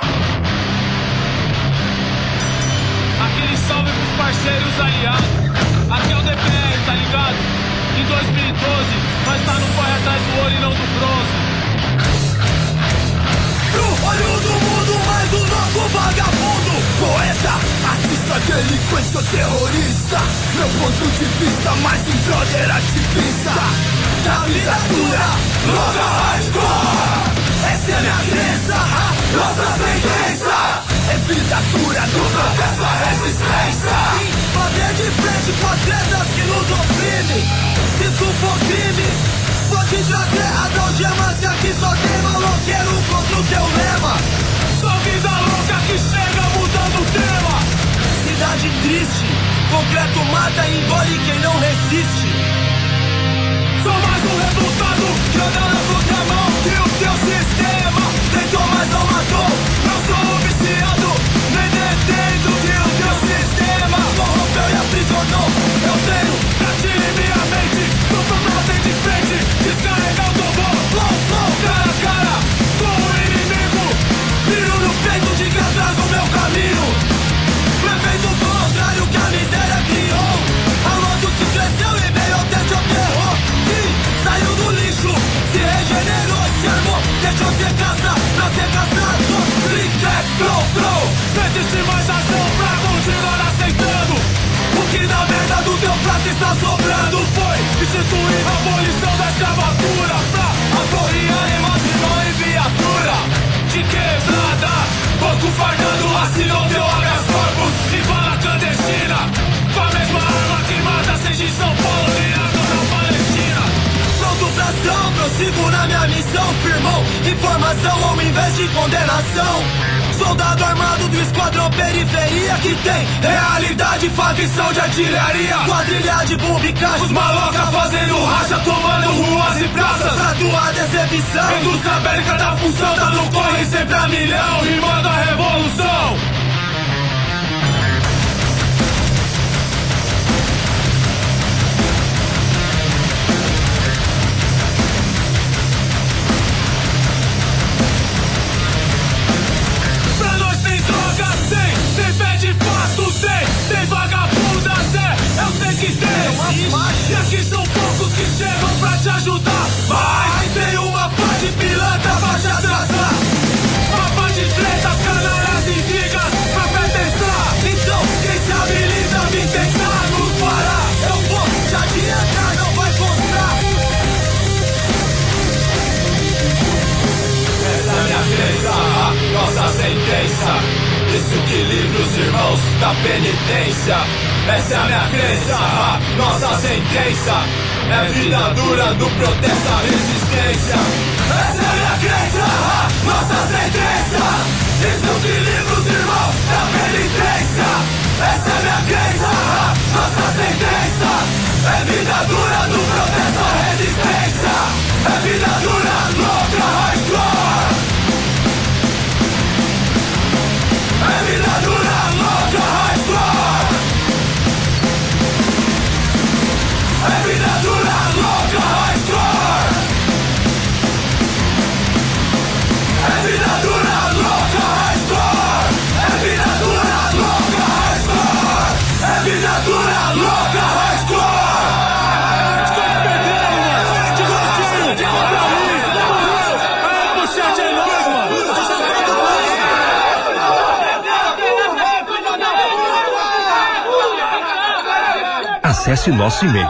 Aquele salve pros parceiros aliados. Aqui é o DPR, tá ligado? Em 2012, nós tá no corre atrás do ouro e não do bronze. Pro olho do mundo, mais um novo vagabundo. Poeta, artista, delinquente ou terrorista. Meu ponto de vista, mais um brother ativista. Da vida dura, louca hardcore. Essa é a minha crença, nossa sentença. É vida dura do processo à resistência. Bater de frente com as letras que nos oprimem. Se isso for crime, pode trazer as algemas, que aqui só tem maloqueiro contra o teu lema. Só vida louca que chega mudando o tema. Cidade triste, concreto mata e engole quem não resiste. Sou mais um revoltado que anda na contramão que o teu sistema tentou, mas não matou. Eu sou um viciado, nem detento que o teu sistema corrompeu e aprisionou. Eu tenho gatilho em minha mente, tô bater de frente, descarregar o tambor. Flow, flow, cara a cara, com o inimigo. Viro no peito de que atrás do meu caminho. Levei do contrário que a miséria criou. A lotus que cresceu e veio até te terror. Saiu do lixo, se regenerou, se armou, deixou ser caça, pra ser caçado. Click, clack, flow, flow. Não existe mais razão pra continuar aceitando o que na merda do teu prato está sobrando. Foi instituir a abolição da escravatura pra apoiar emancipar e viatura. De quebrada, banco fardando, assinou teu habeas corpus e bala clandestina. Com a mesma arma que mata, seja em São Paulo, Lírico ou na Palestina. Pronto pra ação, prossigo na minha missão. Firmou informação ao invés de condenação. Soldado armado do esquadrão periferia, que tem realidade, facção de artilharia. Quadrilha de bomba e caixa, os maloca fazendo racha, tomando ruas e praças. Tatuada exibição, indústria bélica da função, tá no corre sempre a milhão, rimando a revolução. Tem vagabundas, eu sei que tem. E aqui são poucos que chegam pra te ajudar. Mas tem uma pá de pilantra pra te atrasar. Uma pá de treta, canalhas e Isso que livra os irmãos da penitência. Essa é a minha crença, a nossa sentença. É vida dura do protesto à resistência. Essa é a minha crença, a nossa sentença. Isso que livra os irmãos da penitência. Essa é a minha crença, a nossa sentença. É vida dura do protesto à resistência. É vida dura, louca, hardcore. É vida dura, louca, hardcore. É vida dura, louca, hardcore. É vida dura, louca, hardcore. É vida dura, louca, hardcore. É vida dura, louca, hardcore. Acesse nosso e-mail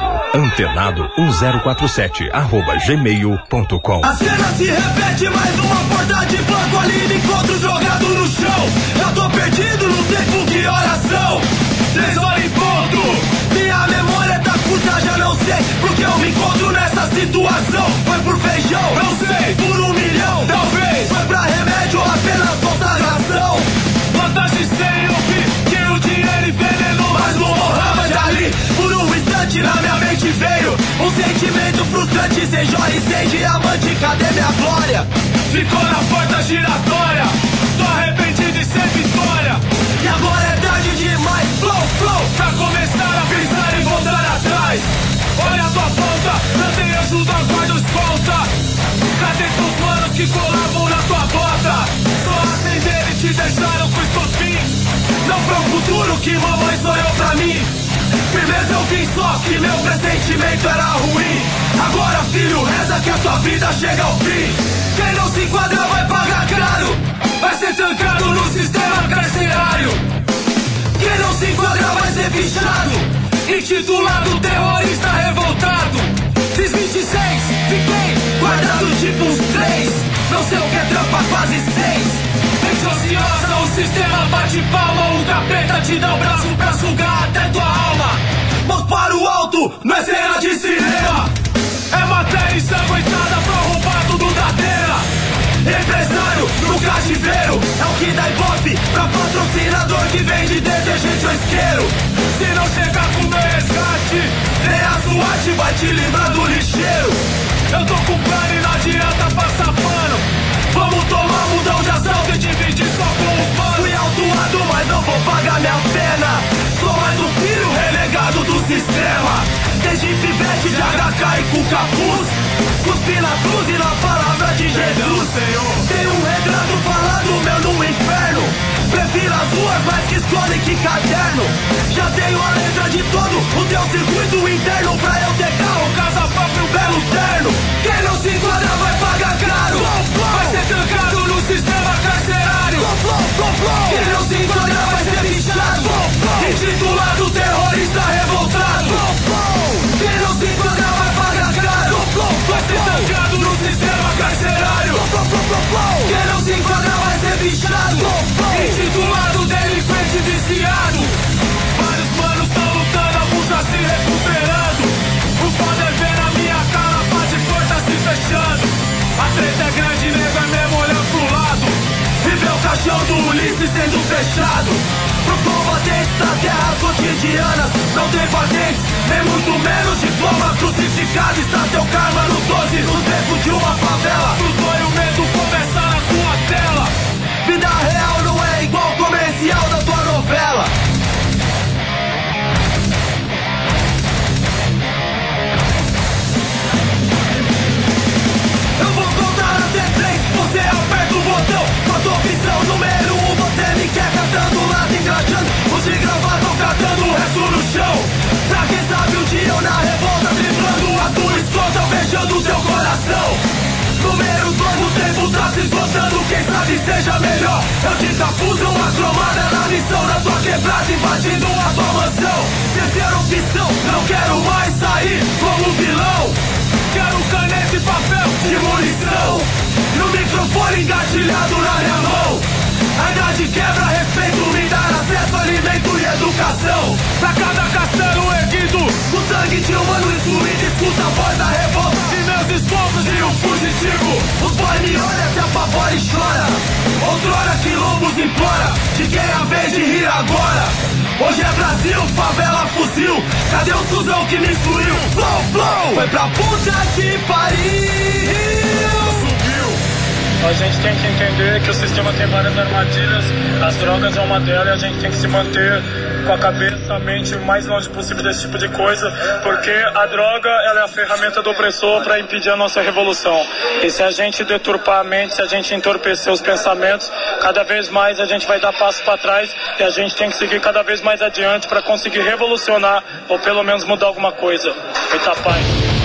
antenado1047@gmail.com. A cena se repete, mais uma porta de banco ali, me encontro jogado no chão. Eu tô perdido no tempo, que horas são? 3 horas em ponto. Minha memória tá curta, já não sei porque eu me encontro nessa situação. Foi por feijão, não sei, por 1 milhão, talvez. Foi pra remédio ou apenas consagração. Vantagem sem ouvir que o dinheiro envenenou, mas o Mohamed Ali. Por um instante na minha mente veio um sentimento frustrante, sem joia e sem diamante, cadê minha glória? Ficou na porta giratória, tô arrependido de ser vitória. E agora é tarde demais, flow, flow, pra começar a pensar em voltar atrás. Olha a tua volta, não tem ajuda, guarda os conta. Cadê teus manos que colavam na tua bota? Só acenderam e te deixaram com estopim. Não pro futuro que mamãe sonhou pra mim. Firmeza eu vim, só que meu pressentimento era ruim. Agora filho, reza que a tua vida chega ao fim. Quem não se enquadra vai pagar caro, vai ser trancado no sistema carcerário. Quem não se enquadra vai ser fichado, intitulado terrorista revoltado. Fiz 26, fiquei guardado tipo uns 3. Não sei o que é trampa, quase 6. Mente ociosa, o sistema bate palma. O capeta te dá o braço pra sugar até tua alma. Mãos para o alto, não é cena de cinema. É matéria ensanguentada pra roubar tudo da terra. Empresário no cativeiro é o que dá ibope pra patrocinador que vende detergente ou isqueiro. Se não chegar com meu resgate, nem a SWAT vai te livrar do lixeiro. Eu tô com plano e não adianta passar pano. Vamos tomar mudão de assalto e dividir só com os manos. Fui autuado, mas não vou pagar minha pena. Sou mais um filho renegado do sistema. Desde pivete de HK e com capuz, cuspi na cruz e na palavra de Jesus. Tem um retrato falado meu no inferno. Prefiro as ruas, mas que escola e que caderno. Já tenho a letra de todo o teu circuito interno. Pra eu ter carro, casa própria, um belo terno. Quem não se enquadra vai pagar caro, vai ser trancado no sistema carcerário. Quem não se enquadra vai ser fichado, intitulado terrorista revoltado. Quem não se enquadra vai pagar caro, vai ser trancado no sistema carcerário. Quem não se enquadra vai ser fichado, intitulado delinquente viciado. Vários manos tão lutando, alguns já se recuperando. O foda é ver na minha cara a pá de porta se fechando. A treta é grande, nego, é mesmo olhando pro lado. E ver o caixão do Ulisses sendo fechado. Pros combatentes das guerras cotidianas não tem patentes, nem muito menos diploma. Crucificado está teu karma no 12, nos becos de uma favela. Cruzou e o medo começa na tua tela. Vida real não é igual comercial da tua novela. Eu vou contar até 3, você aperta o botão. Com a tua opção número 1, você me quer cantando lado, engraxando os de gravata, catando o resto no chão. Pra quem sabe um dia eu na revolta, driblando a tua escolta, beijando o teu coração. Número 2, o tempo tá se esgotando, quem sabe seja melhor. Eu te capuzo uma cromada na missão da tua quebrada, invadindo a tua mansão. Terceira opção, não quero mais sair como vilão. Quero caneta e papel de munição, no microfone engatilhado na minha mão. Ainda de quebra, respeito porta-voz da revolta e meus escombros e o fugitivo. Os boy me olha, se apavora e chora. Outrora quilombos implora, de quem é a vez de rir agora. Hoje é Brasil, favela, fuzil. Cadê o Suzão que me excluiu? Flow, flow, foi pra puta que pariu. A gente tem que entender que o sistema tem várias armadilhas, as drogas é uma delas e a gente tem que se manter com a cabeça, a mente o mais longe possível desse tipo de coisa, porque a droga ela é a ferramenta do opressor para impedir a nossa revolução. E se a gente deturpar a mente, se a gente entorpecer os pensamentos, cada vez mais a gente vai dar passos para trás e a gente tem que seguir cada vez mais adiante para conseguir revolucionar ou pelo menos mudar alguma coisa. Muita paz.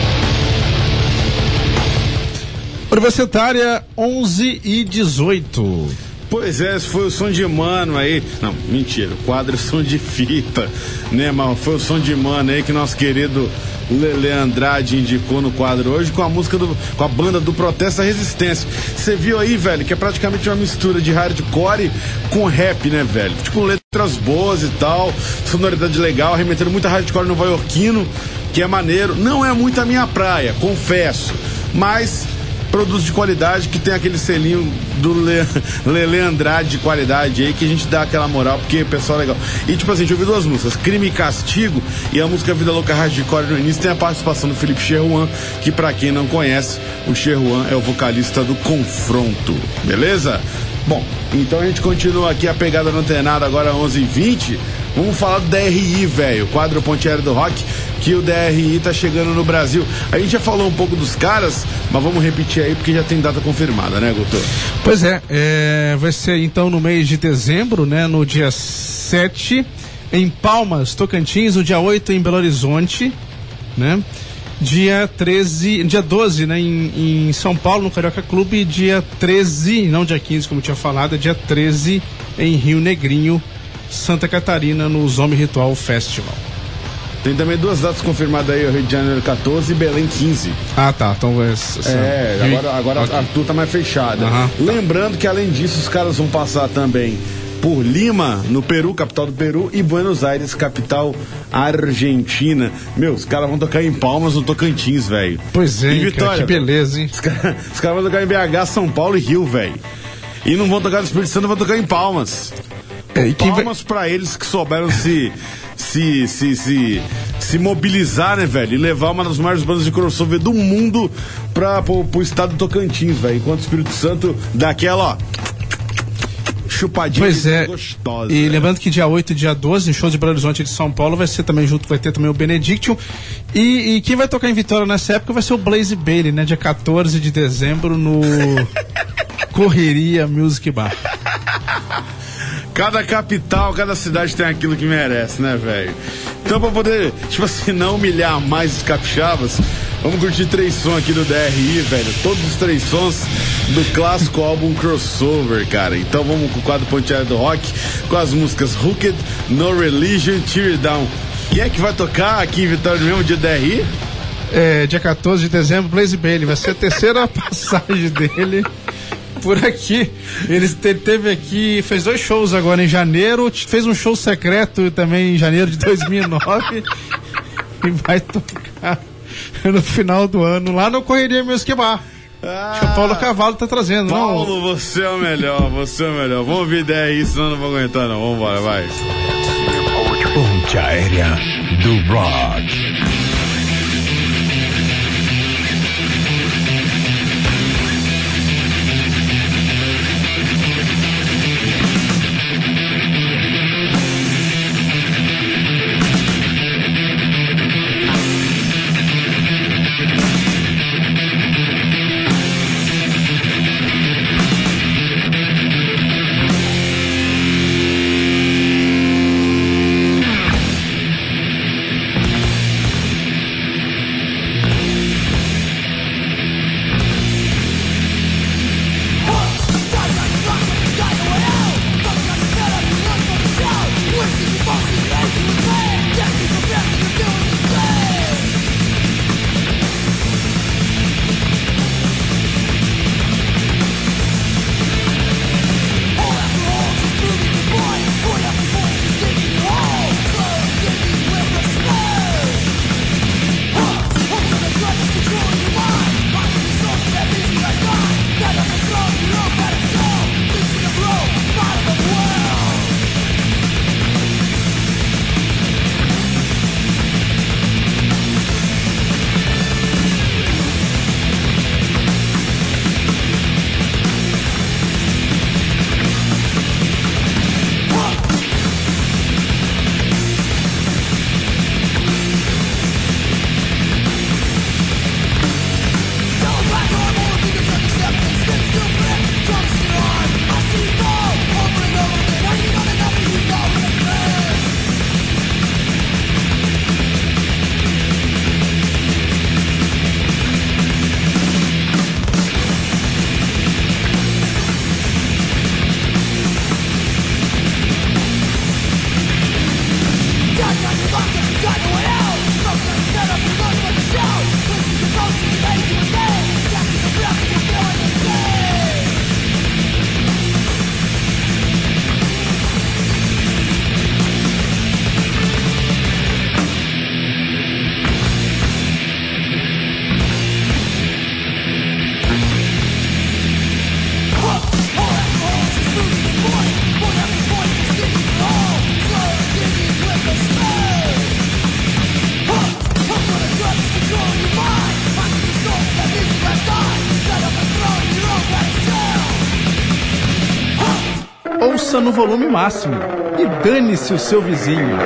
Universitária 11:18. Pois é, esse foi o som de Mano aí. Não, mentira, o quadro é som de fita, né? Mas foi o som de Mano aí que nosso querido Lele Andrade indicou no quadro hoje com a música com a banda do Protesto à Resistência. Você viu aí, velho, que é praticamente uma mistura de hardcore com rap, né, velho? Tipo, letras boas e tal, sonoridade legal, remetendo muito a hardcore nova-iorquino, que é maneiro. Não é muito a minha praia, confesso, mas produtos de qualidade que tem aquele selinho do Lele Andrade de qualidade aí, que a gente dá aquela moral, porque o pessoal é legal. E tipo assim, a gente ouviu duas músicas, Crime e Castigo e a música Vida Louca Hardcore. No início tem a participação do Felipe Cheruan, que pra quem não conhece, o Cheruan é o vocalista do Confronto, beleza? Bom, então a gente continua aqui a pegada no antenado agora 11:20. Vamos falar do DRI, velho, quadro Ponte Aérea do Rock, que o DRI tá chegando no Brasil. A gente já falou um pouco dos caras, mas vamos repetir aí porque já tem data confirmada, né, Guto? Pois é, vai ser então no mês de dezembro, né, no dia 7 em Palmas, Tocantins, no dia 8 em Belo Horizonte, né? Dia 12, né, em São Paulo, no Carioca Clube, dia 13, não dia 15, como eu tinha falado, dia 13 em Rio Negrinho, Santa Catarina, no Zombie Ritual Festival. Tem também duas datas confirmadas aí, o Rio de Janeiro 14 e Belém 15. Ah, tá, então agora okay. A tour tá mais fechada. Lembrando que além disso, os caras vão passar também por Lima, no Peru, capital do Peru, e Buenos Aires, capital argentina. Meu, os caras vão tocar em Palmas, no Tocantins, velho. Pois é, e Vitória, cara, que beleza, hein? Os caras vão tocar em BH, São Paulo e Rio, velho. E não vão tocar no Espírito Santo, vão tocar em Palmas. Palmas pra eles que souberam se mobilizar, né, velho? E levar uma das maiores bandas de crossover do mundo pro estado do Tocantins, velho. Enquanto o Espírito Santo dá aquela, ó, chupadinha gostosa. E lembrando que dia 8 e dia 12, show de Belo Horizonte e de São Paulo, vai ter também o Benediction. E quem vai tocar em Vitória nessa época vai ser o Blaze Bailey, né? Dia 14 de dezembro no Correria Music Bar. Cada capital, cada cidade tem aquilo que merece, né, velho? Então, pra poder, tipo assim, não humilhar mais os capixabas, vamos curtir 3 sons aqui do DRI, velho. Todos os 3 sons do clássico álbum Crossover, cara. Então vamos com o quadro Ponte Aérea do Rock, com as músicas Hooked, No Religion, Tear It Down. Quem é que vai tocar aqui em Vitória no mesmo dia do DRI? Dia 14 de dezembro, Blaze Bailey. Vai ser a terceira passagem dele por aqui. Ele teve aqui, fez 2 shows agora em janeiro, fez um show secreto também em janeiro de 2009 e vai tocar no final do ano lá no Correria Music Bar. Acho que o Paulo Cavallo tá trazendo, Paulo, não? Você é o melhor, você é o melhor. Vamos ouvir ideia aí, senão não vou aguentar não. Vambora, vai. Ponte Aérea do Rock. ouça no volume máximo e dane-se o seu vizinho.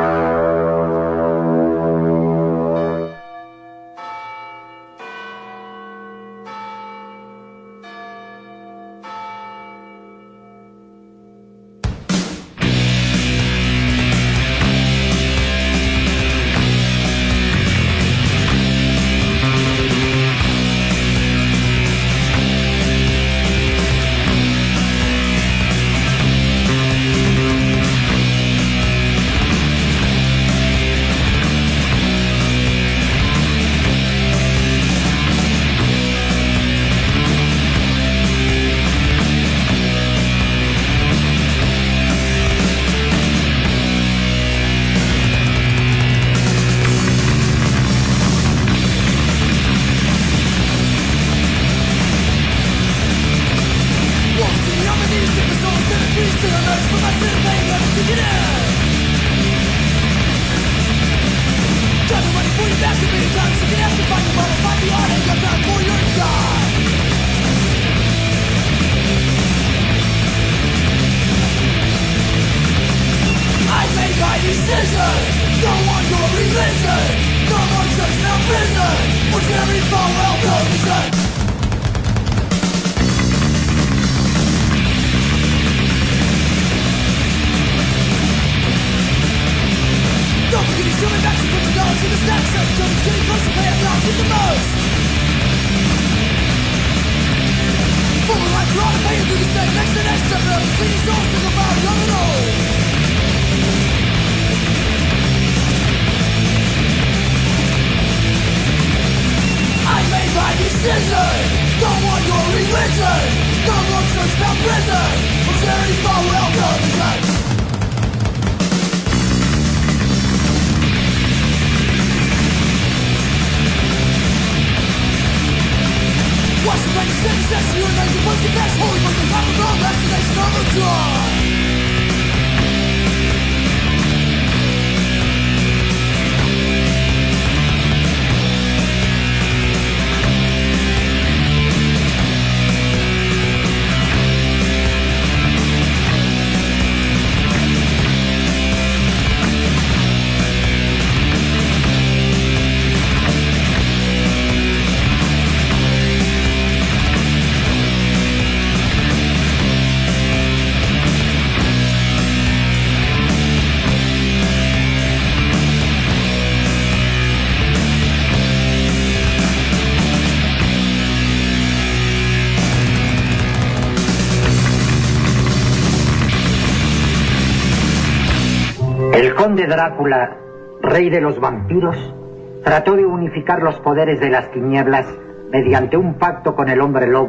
El conde Drácula, rey de los vampiros, trató de unificar los poderes de las tinieblas mediante un pacto con el hombre lobo.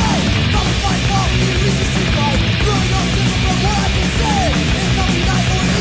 Growing up different from what I can say. It's something I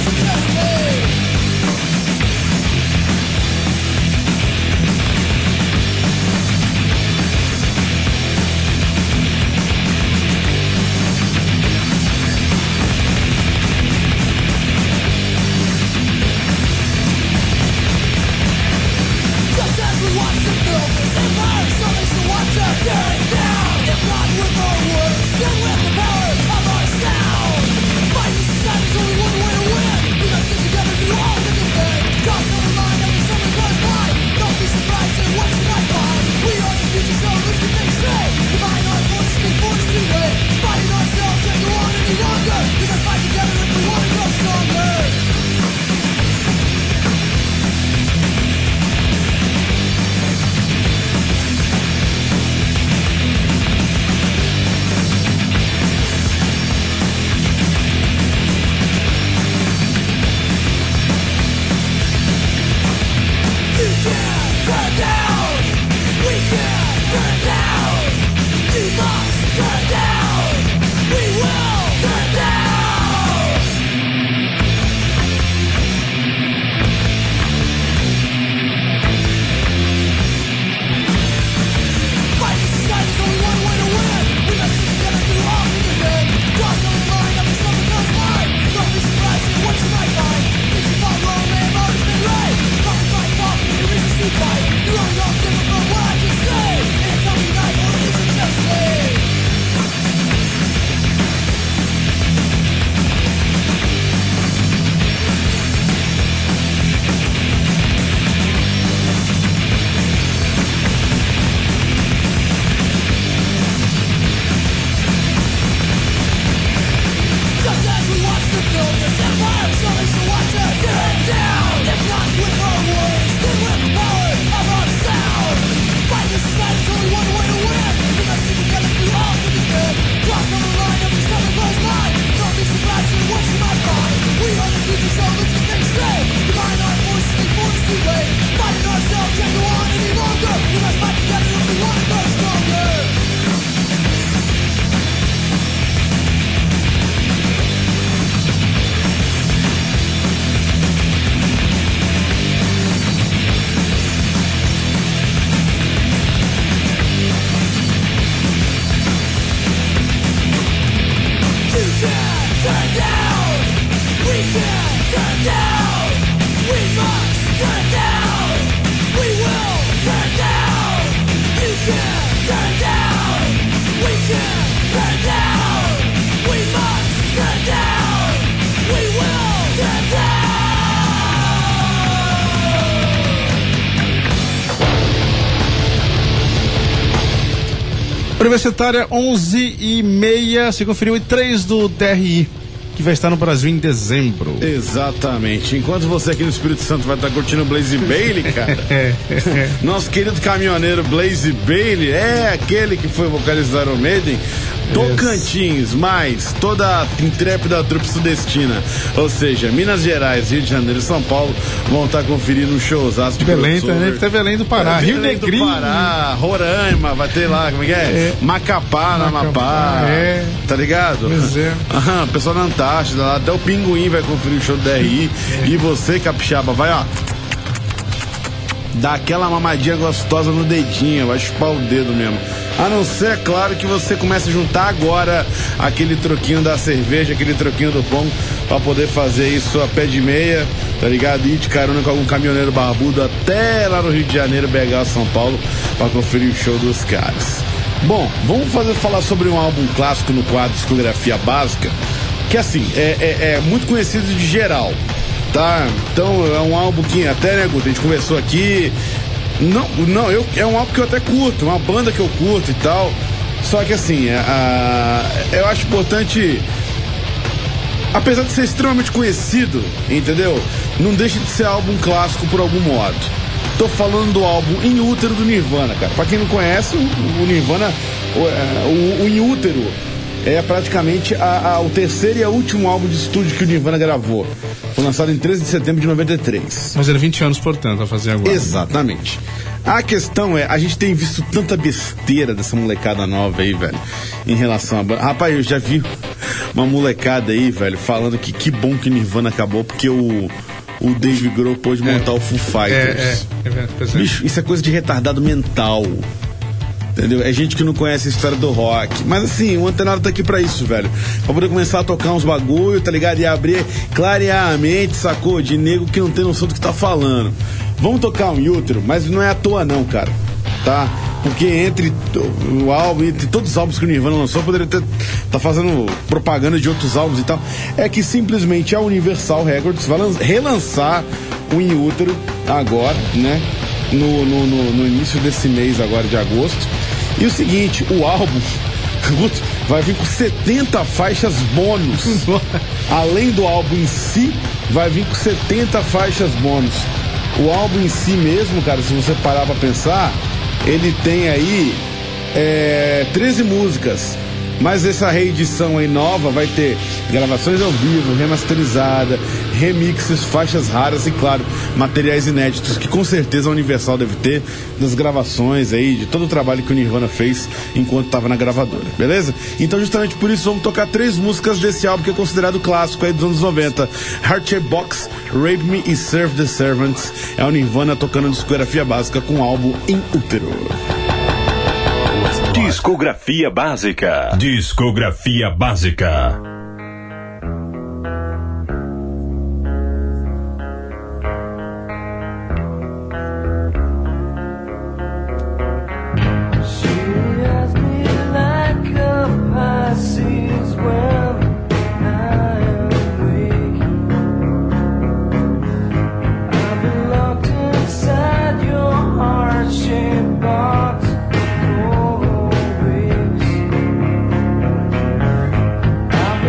Universitária 11h30, se conferiu em 3 do DRI, que vai estar no Brasil em dezembro. Exatamente. Enquanto você aqui no Espírito Santo vai estar curtindo o Blaze Bayley, cara. Nosso querido caminhoneiro Blaze Bayley é aquele que foi vocalizar o Maiden. Tocantins, mais toda a intrépida trupe sudestina, ou seja, Minas Gerais, Rio de Janeiro e São Paulo vão estar conferindo um showzaço de Belém, né? Tem Belém do Pará, Rio Negrinho, do Pará, Roraima, vai ter lá, como é que é? Macapá, na Amapá, tá ligado? Pois é. Pessoal na Antártida, lá, até o Pinguim vai conferir o show do DRI. E você, capixaba, vai, ó, dá aquela mamadinha gostosa no dedinho, vai chupar o dedo mesmo. A não ser, é claro, que você comece a juntar agora aquele troquinho da cerveja, aquele troquinho do pão, pra poder fazer isso a pé de meia, tá ligado? E ir de carona com algum caminhoneiro barbudo até lá no Rio de Janeiro, BH, São Paulo, pra conferir o show dos caras. Bom, vamos falar sobre um álbum clássico no quadro Discografia Básica, que assim, é muito conhecido de geral, tá? Então é um álbum que até, né, Guto, a gente conversou aqui. É um álbum que eu até curto, uma banda que eu curto e tal. Só que assim, eu acho importante, apesar de ser extremamente conhecido, entendeu? Não deixa de ser álbum clássico por algum modo. Tô falando do álbum In Utero do Nirvana, cara. Pra quem não conhece, o Nirvana, o In Utero é praticamente o terceiro e último álbum de estúdio que o Nirvana gravou. Foi lançado em 13 de setembro de 93. Mas ele 20 anos, portanto, a fazer agora. Exatamente. A questão é, a gente tem visto tanta besteira dessa molecada nova aí, velho, em relação a banda. Rapaz, eu já vi uma molecada aí, velho, falando que bom que Nirvana acabou, porque o Dave Grohl pôde montar o Foo Fighters. Bicho, isso é coisa de retardado mental. Entendeu? É gente que não conhece a história do rock. Mas assim, o Antenado tá aqui pra isso, velho. Pra poder começar a tocar uns bagulho, tá ligado? E abrir, clarear a mente, sacou? De nego que não tem noção do que tá falando. Vamos tocar um Útero, mas não é à toa não, cara. Tá? Porque entre o álbum, entre todos os álbuns que o Nirvana lançou, poderia tá fazendo propaganda de outros álbuns e tal. É que simplesmente a Universal Records vai relançar o In Utero agora, né? No início desse mês agora de agosto. E o seguinte, o álbum vai vir com 70 faixas bônus. Além do álbum em si, vai vir com 70 faixas bônus. O álbum em si mesmo, cara, se você parar pra pensar, ele tem aí 13 músicas. Mas essa reedição aí nova vai ter gravações ao vivo, remasterizada, remixes, faixas raras e, claro, materiais inéditos, que com certeza a Universal deve ter das gravações aí, de todo o trabalho que o Nirvana fez enquanto estava na gravadora, beleza? Então, justamente por isso, vamos tocar 3 músicas desse álbum que é considerado clássico aí dos anos 90. Heart Shape Box, Rape Me e Serve the Servants. É o Nirvana tocando discografia básica com o álbum In Utero. Discografia básica. Discografia básica. I've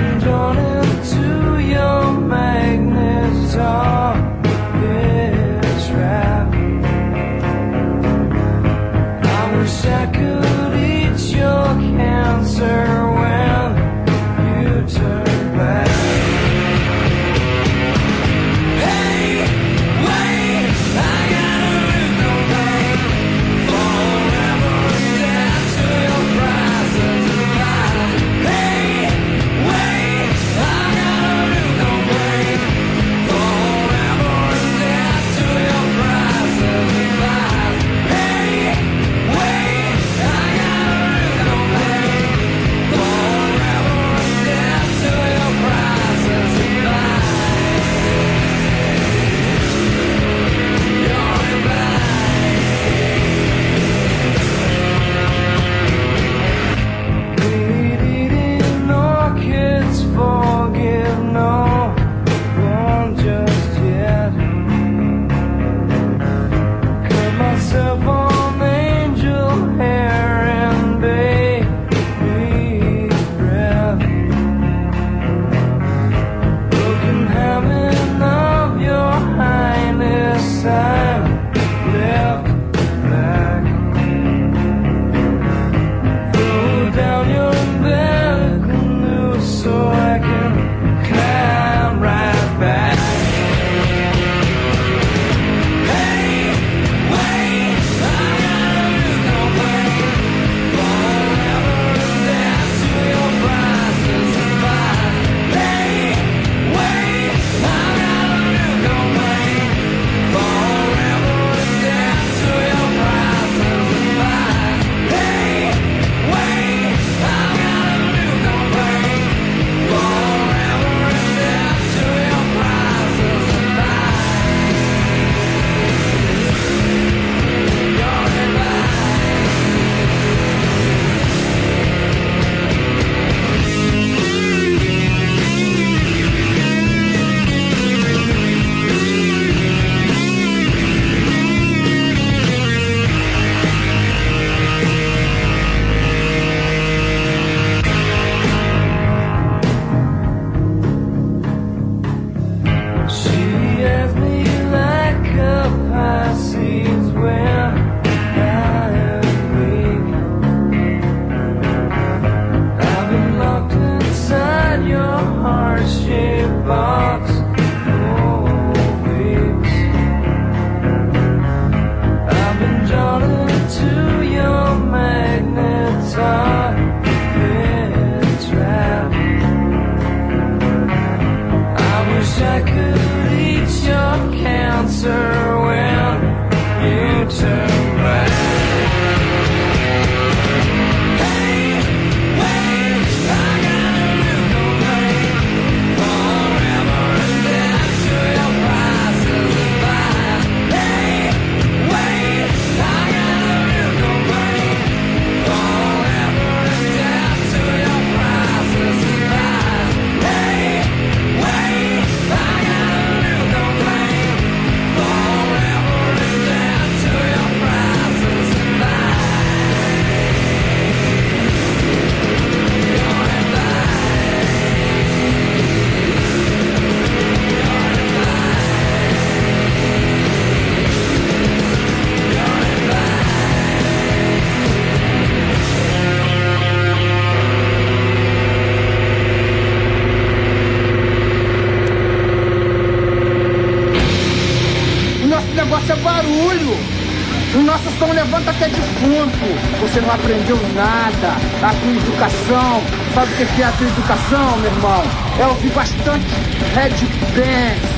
Então levanta até defunto. Você não aprendeu nada. A tua educação. Sabe o que é a tua educação, meu irmão? É ouvir bastante Red Band.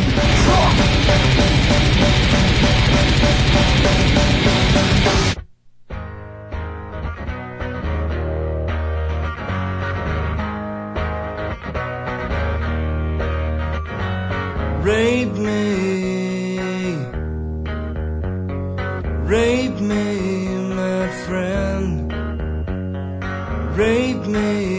Rape me, my friend. Rape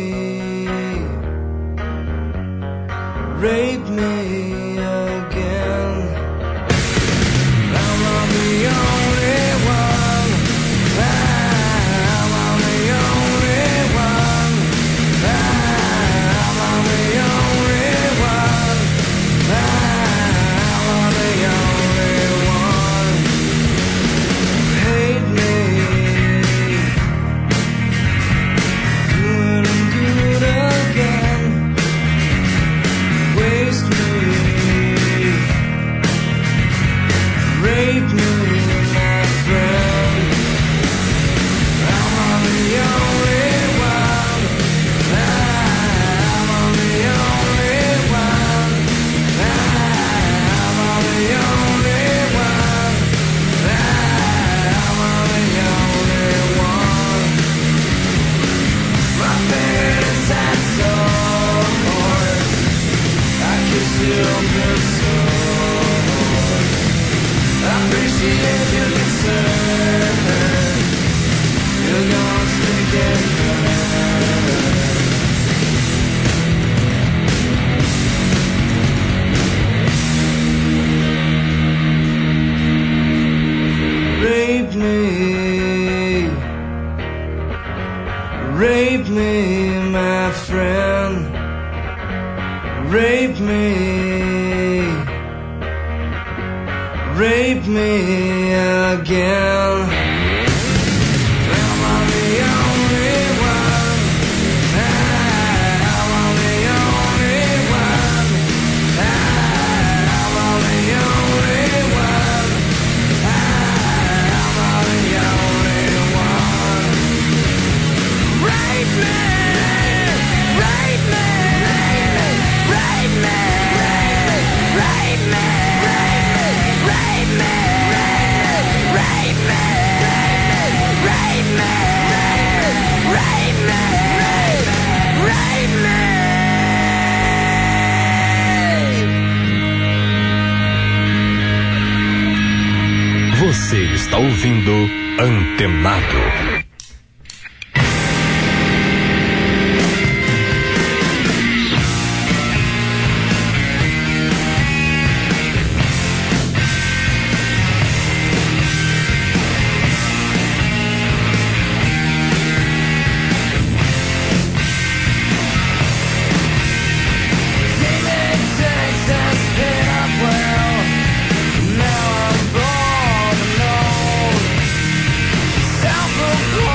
me again. I'm not the only one. I'm not the only one. I'm not the only one. I'm not the only one. Hate me. Good and good again. Waste me. Rape me, my friend. I'm on the only one. I'm on the only one. I'm on the only one. I'm on the only one. My face has sores. I kiss you on the sores. I appreciate your concern. You're gonna stick and burn. Rape me, my friend. Rape me again. I'm on the only one. I'm on the only one. I'm on the only one. I'm on the only one. Rape me, rape me, rape me, rape me, rape me, rape me, rape me, rape me, rape me. Você está ouvindo Antenado. Now I'm born alone. Self-employed.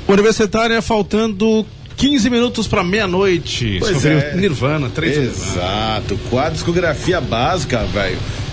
Universitária, faltando 15 minutos para meia-noite. Pois é. Nirvana, 3 Exato, com a discografia básica, velho.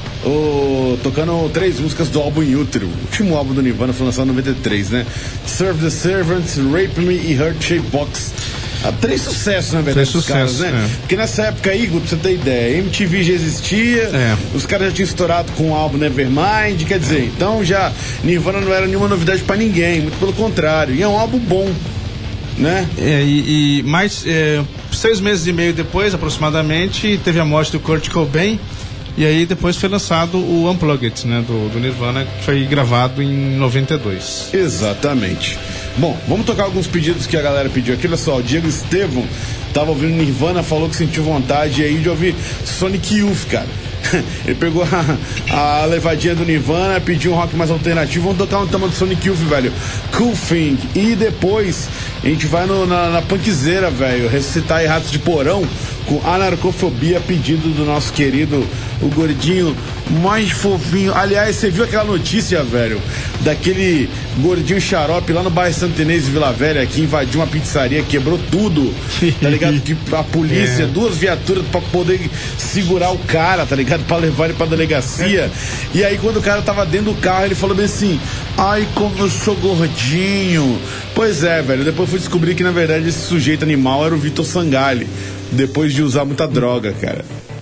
Tocando 3 músicas do álbum In Utero, o último álbum do Nirvana, foi lançado em 93, né? Serve the Servants, Rape Me e Heart Shape Box. 3 sucessos, na verdade, dos caras, né? É. Porque nessa época aí, pra você ter ideia, MTV já existia, os caras já tinham estourado com o álbum Nevermind, quer dizer, então já Nirvana não era nenhuma novidade pra ninguém, muito pelo contrário, e é um álbum bom, né? Mais 6 meses e meio depois, aproximadamente, teve a morte do Kurt Cobain. E aí depois foi lançado o Unplugged, né, do Nirvana, que foi gravado em 92. Exatamente. Bom, vamos tocar alguns pedidos que a galera pediu aqui. Olha só, o Diego Estevão tava ouvindo Nirvana, falou que sentiu vontade aí de ouvir Sonic Youth, cara. Ele pegou a levadinha do Nirvana, pediu um rock mais alternativo. Vamos tocar um tema do Sonic Youth, velho. Cool Thing. E depois a gente vai na punkzeira, velho. Ressuscitar aí Ratos de Porão com Anarcofobia, pedido do nosso querido, o gordinho mais fofinho. Aliás, você viu aquela notícia, velho, daquele gordinho xarope lá no bairro Santo Inês de Vila Velha, que invadiu uma pizzaria, quebrou tudo, tá ligado? Que a polícia, 2 viaturas pra poder segurar o cara, tá ligado? Pra levar ele pra delegacia. E aí, quando o cara tava dentro do carro, ele falou bem assim: ai, como eu sou gordinho. Pois é, velho, depois fui descobrir que na verdade esse sujeito animal era o Vitor Sangalli, depois de usar muita droga, cara.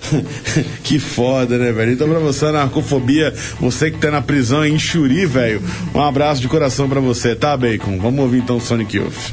Que foda, né, velho? Então, pra você, Anarcofobia, você que tá na prisão em Xuri, velho, um abraço de coração pra você, tá, Bacon? Vamos ouvir então Sonic Youth.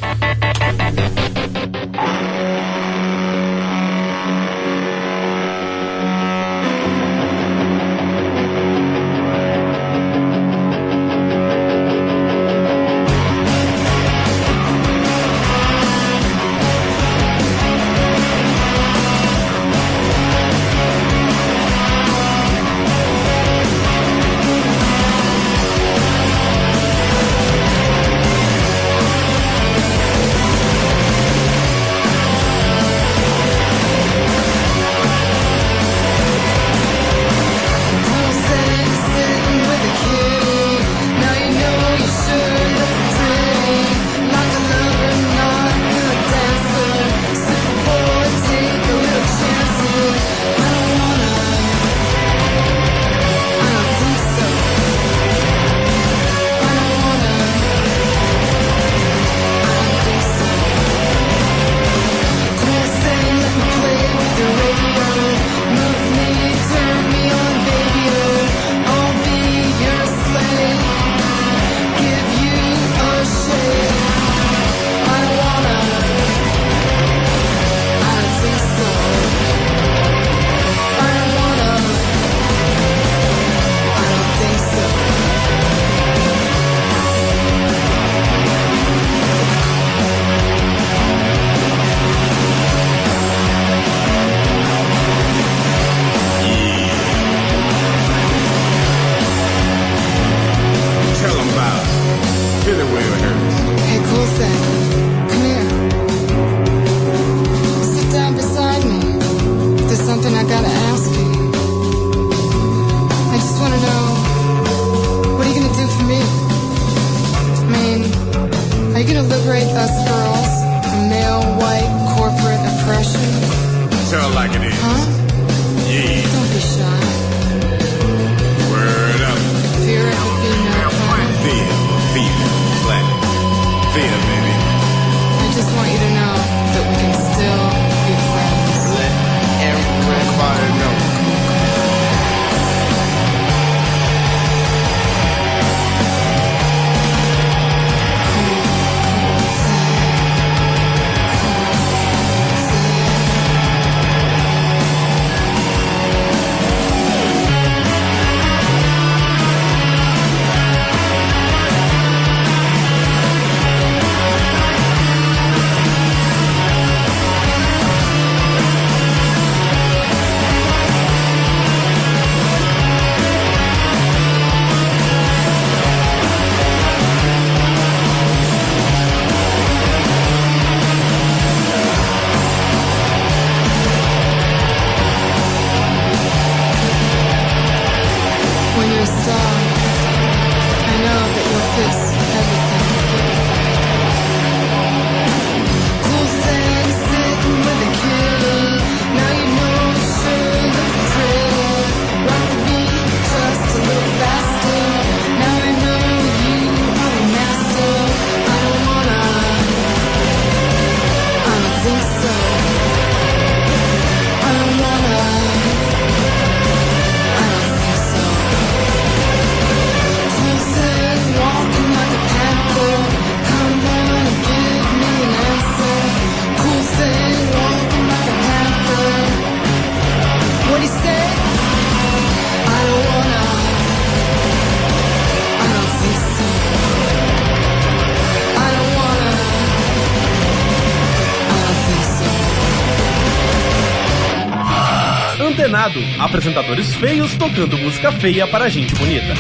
Fear, baby. Antenado. Apresentadores feios tocando música feia para gente bonita.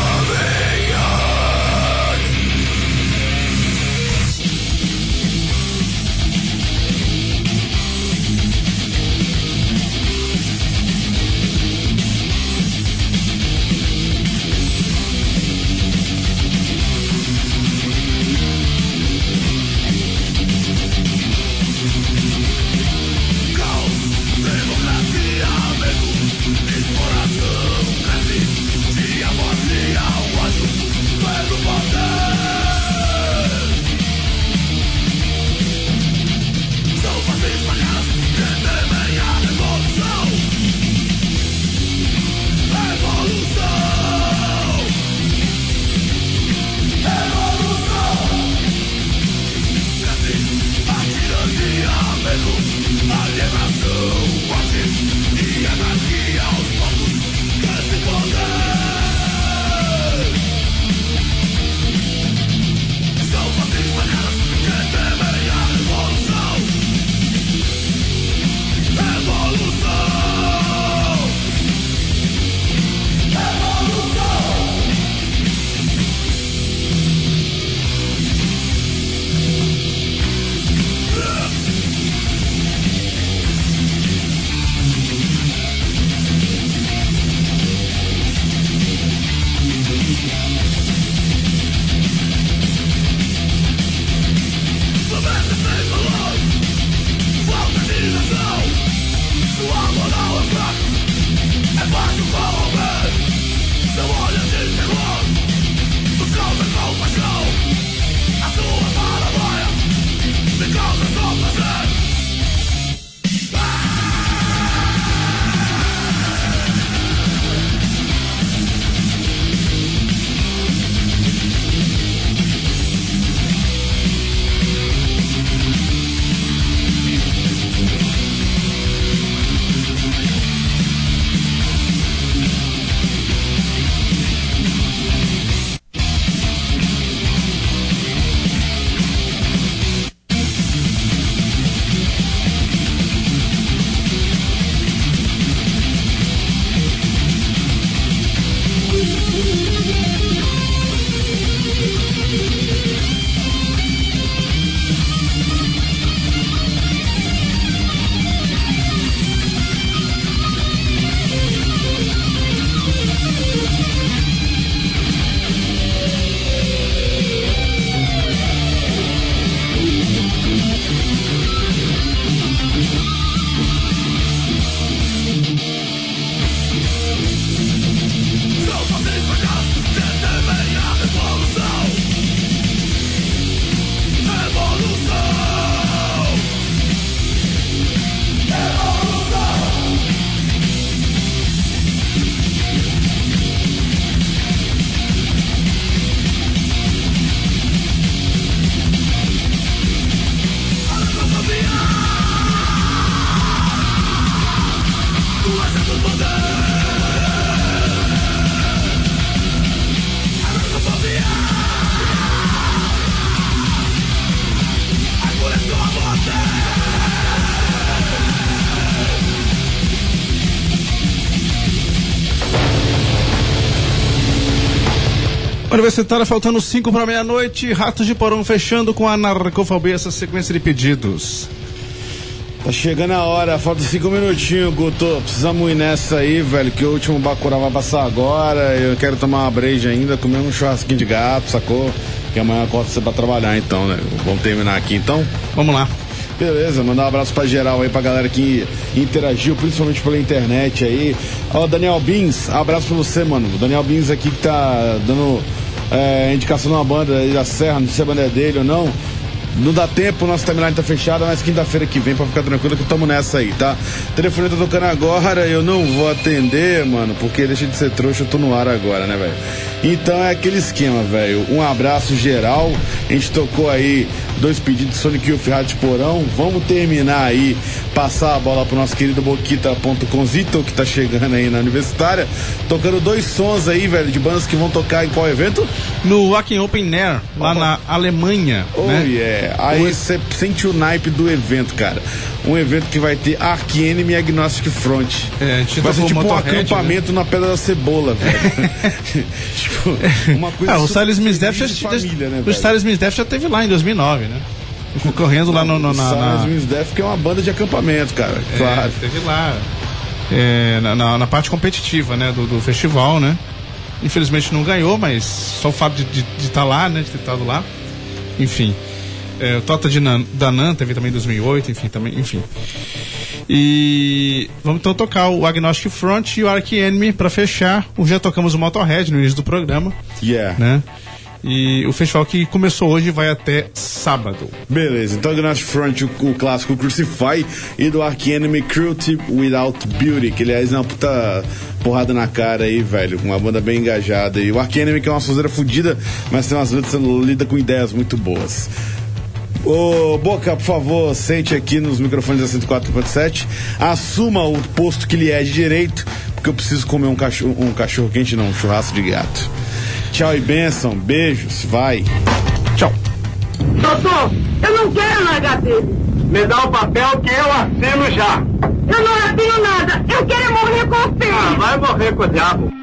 Universitária, faltando 5 para meia-noite. Ratos de Porão fechando com a Narcofobia, essa sequência de pedidos. Tá chegando a hora, falta 5 minutinhos, Guto. Precisamos ir nessa aí, velho, que o último Bacurau vai passar agora. Eu quero tomar uma breja ainda, comer um churrasquinho de gato, sacou? Que amanhã eu acordo você pra trabalhar, então, né? Vamos terminar aqui, então? Vamos lá. Beleza, mandar um abraço pra geral aí, pra galera que interagiu, principalmente pela internet aí. Ó, Daniel Bins, abraço pra você, mano. O Daniel Bins aqui que tá dando indicação de uma banda aí da Serra, não sei se a banda é dele ou não. Não dá tempo, o nosso timeline tá fechado, mas quinta-feira que vem, pra ficar tranquilo, que tamo nessa aí, tá? O telefone tá tocando agora, eu não vou atender, mano, porque deixa de ser trouxa, eu tô no ar agora, né, velho? Então é aquele esquema, velho. Um abraço geral. A gente tocou aí 2 pedidos, Sonic Youth, Rádio Porão. Vamos terminar aí, passar a bola pro nosso querido Boquita.conzito, que tá chegando aí na Universitária, tocando 2 sons aí, velho, de bandas que vão tocar em qual evento? No Wacken Open Air, lá na Alemanha. Oh, né? Yeah. Aí você sente o naipe do evento, cara. Um evento que vai ter Arch Enemy e Agnostic Front. Vai ser tipo um acampamento, né, na Pedra da Cebola, velho. Tipo, uma coisa o Silas Smith Death já teve lá em 2009, né? Correndo lá no Silas Smith Death, que é uma banda de acampamento, cara. Claro. Teve lá. Na parte competitiva, né? Do festival, né? Infelizmente não ganhou, mas só o fato de estar lá, né? De ter estado lá. Enfim. O Tota de Danann teve também em 2008, enfim. E vamos então tocar o Agnostic Front e o Arch Enemy pra fechar. Já tocamos o Motorhead no início do programa. Né? E o festival que começou hoje vai até sábado. Beleza, então Agnostic Front, o clássico Crucify, e do Arch Enemy, Cruelty Without Beauty, que aliás é uma puta porrada na cara aí, velho, uma banda bem engajada. E o Arch Enemy, que é uma sonzeira fodida, mas tem umas letras que lida com ideias muito boas. Ô, Boca, por favor, sente aqui nos microfones da 104.7, assuma o posto que lhe é de direito, porque eu preciso comer um cachorro quente, não, um churrasco de gato. Tchau e bênção, beijos, vai. Tchau. Doutor, eu não quero largar dele. Me dá o papel que eu assino já. Eu não assino nada, eu quero morrer com o filho. Vai morrer com o diabo.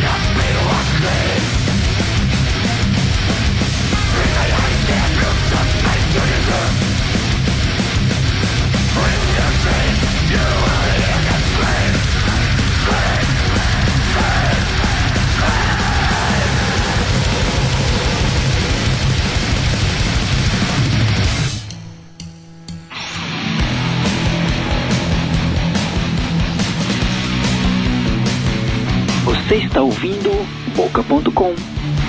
Você está ouvindo Boca.com,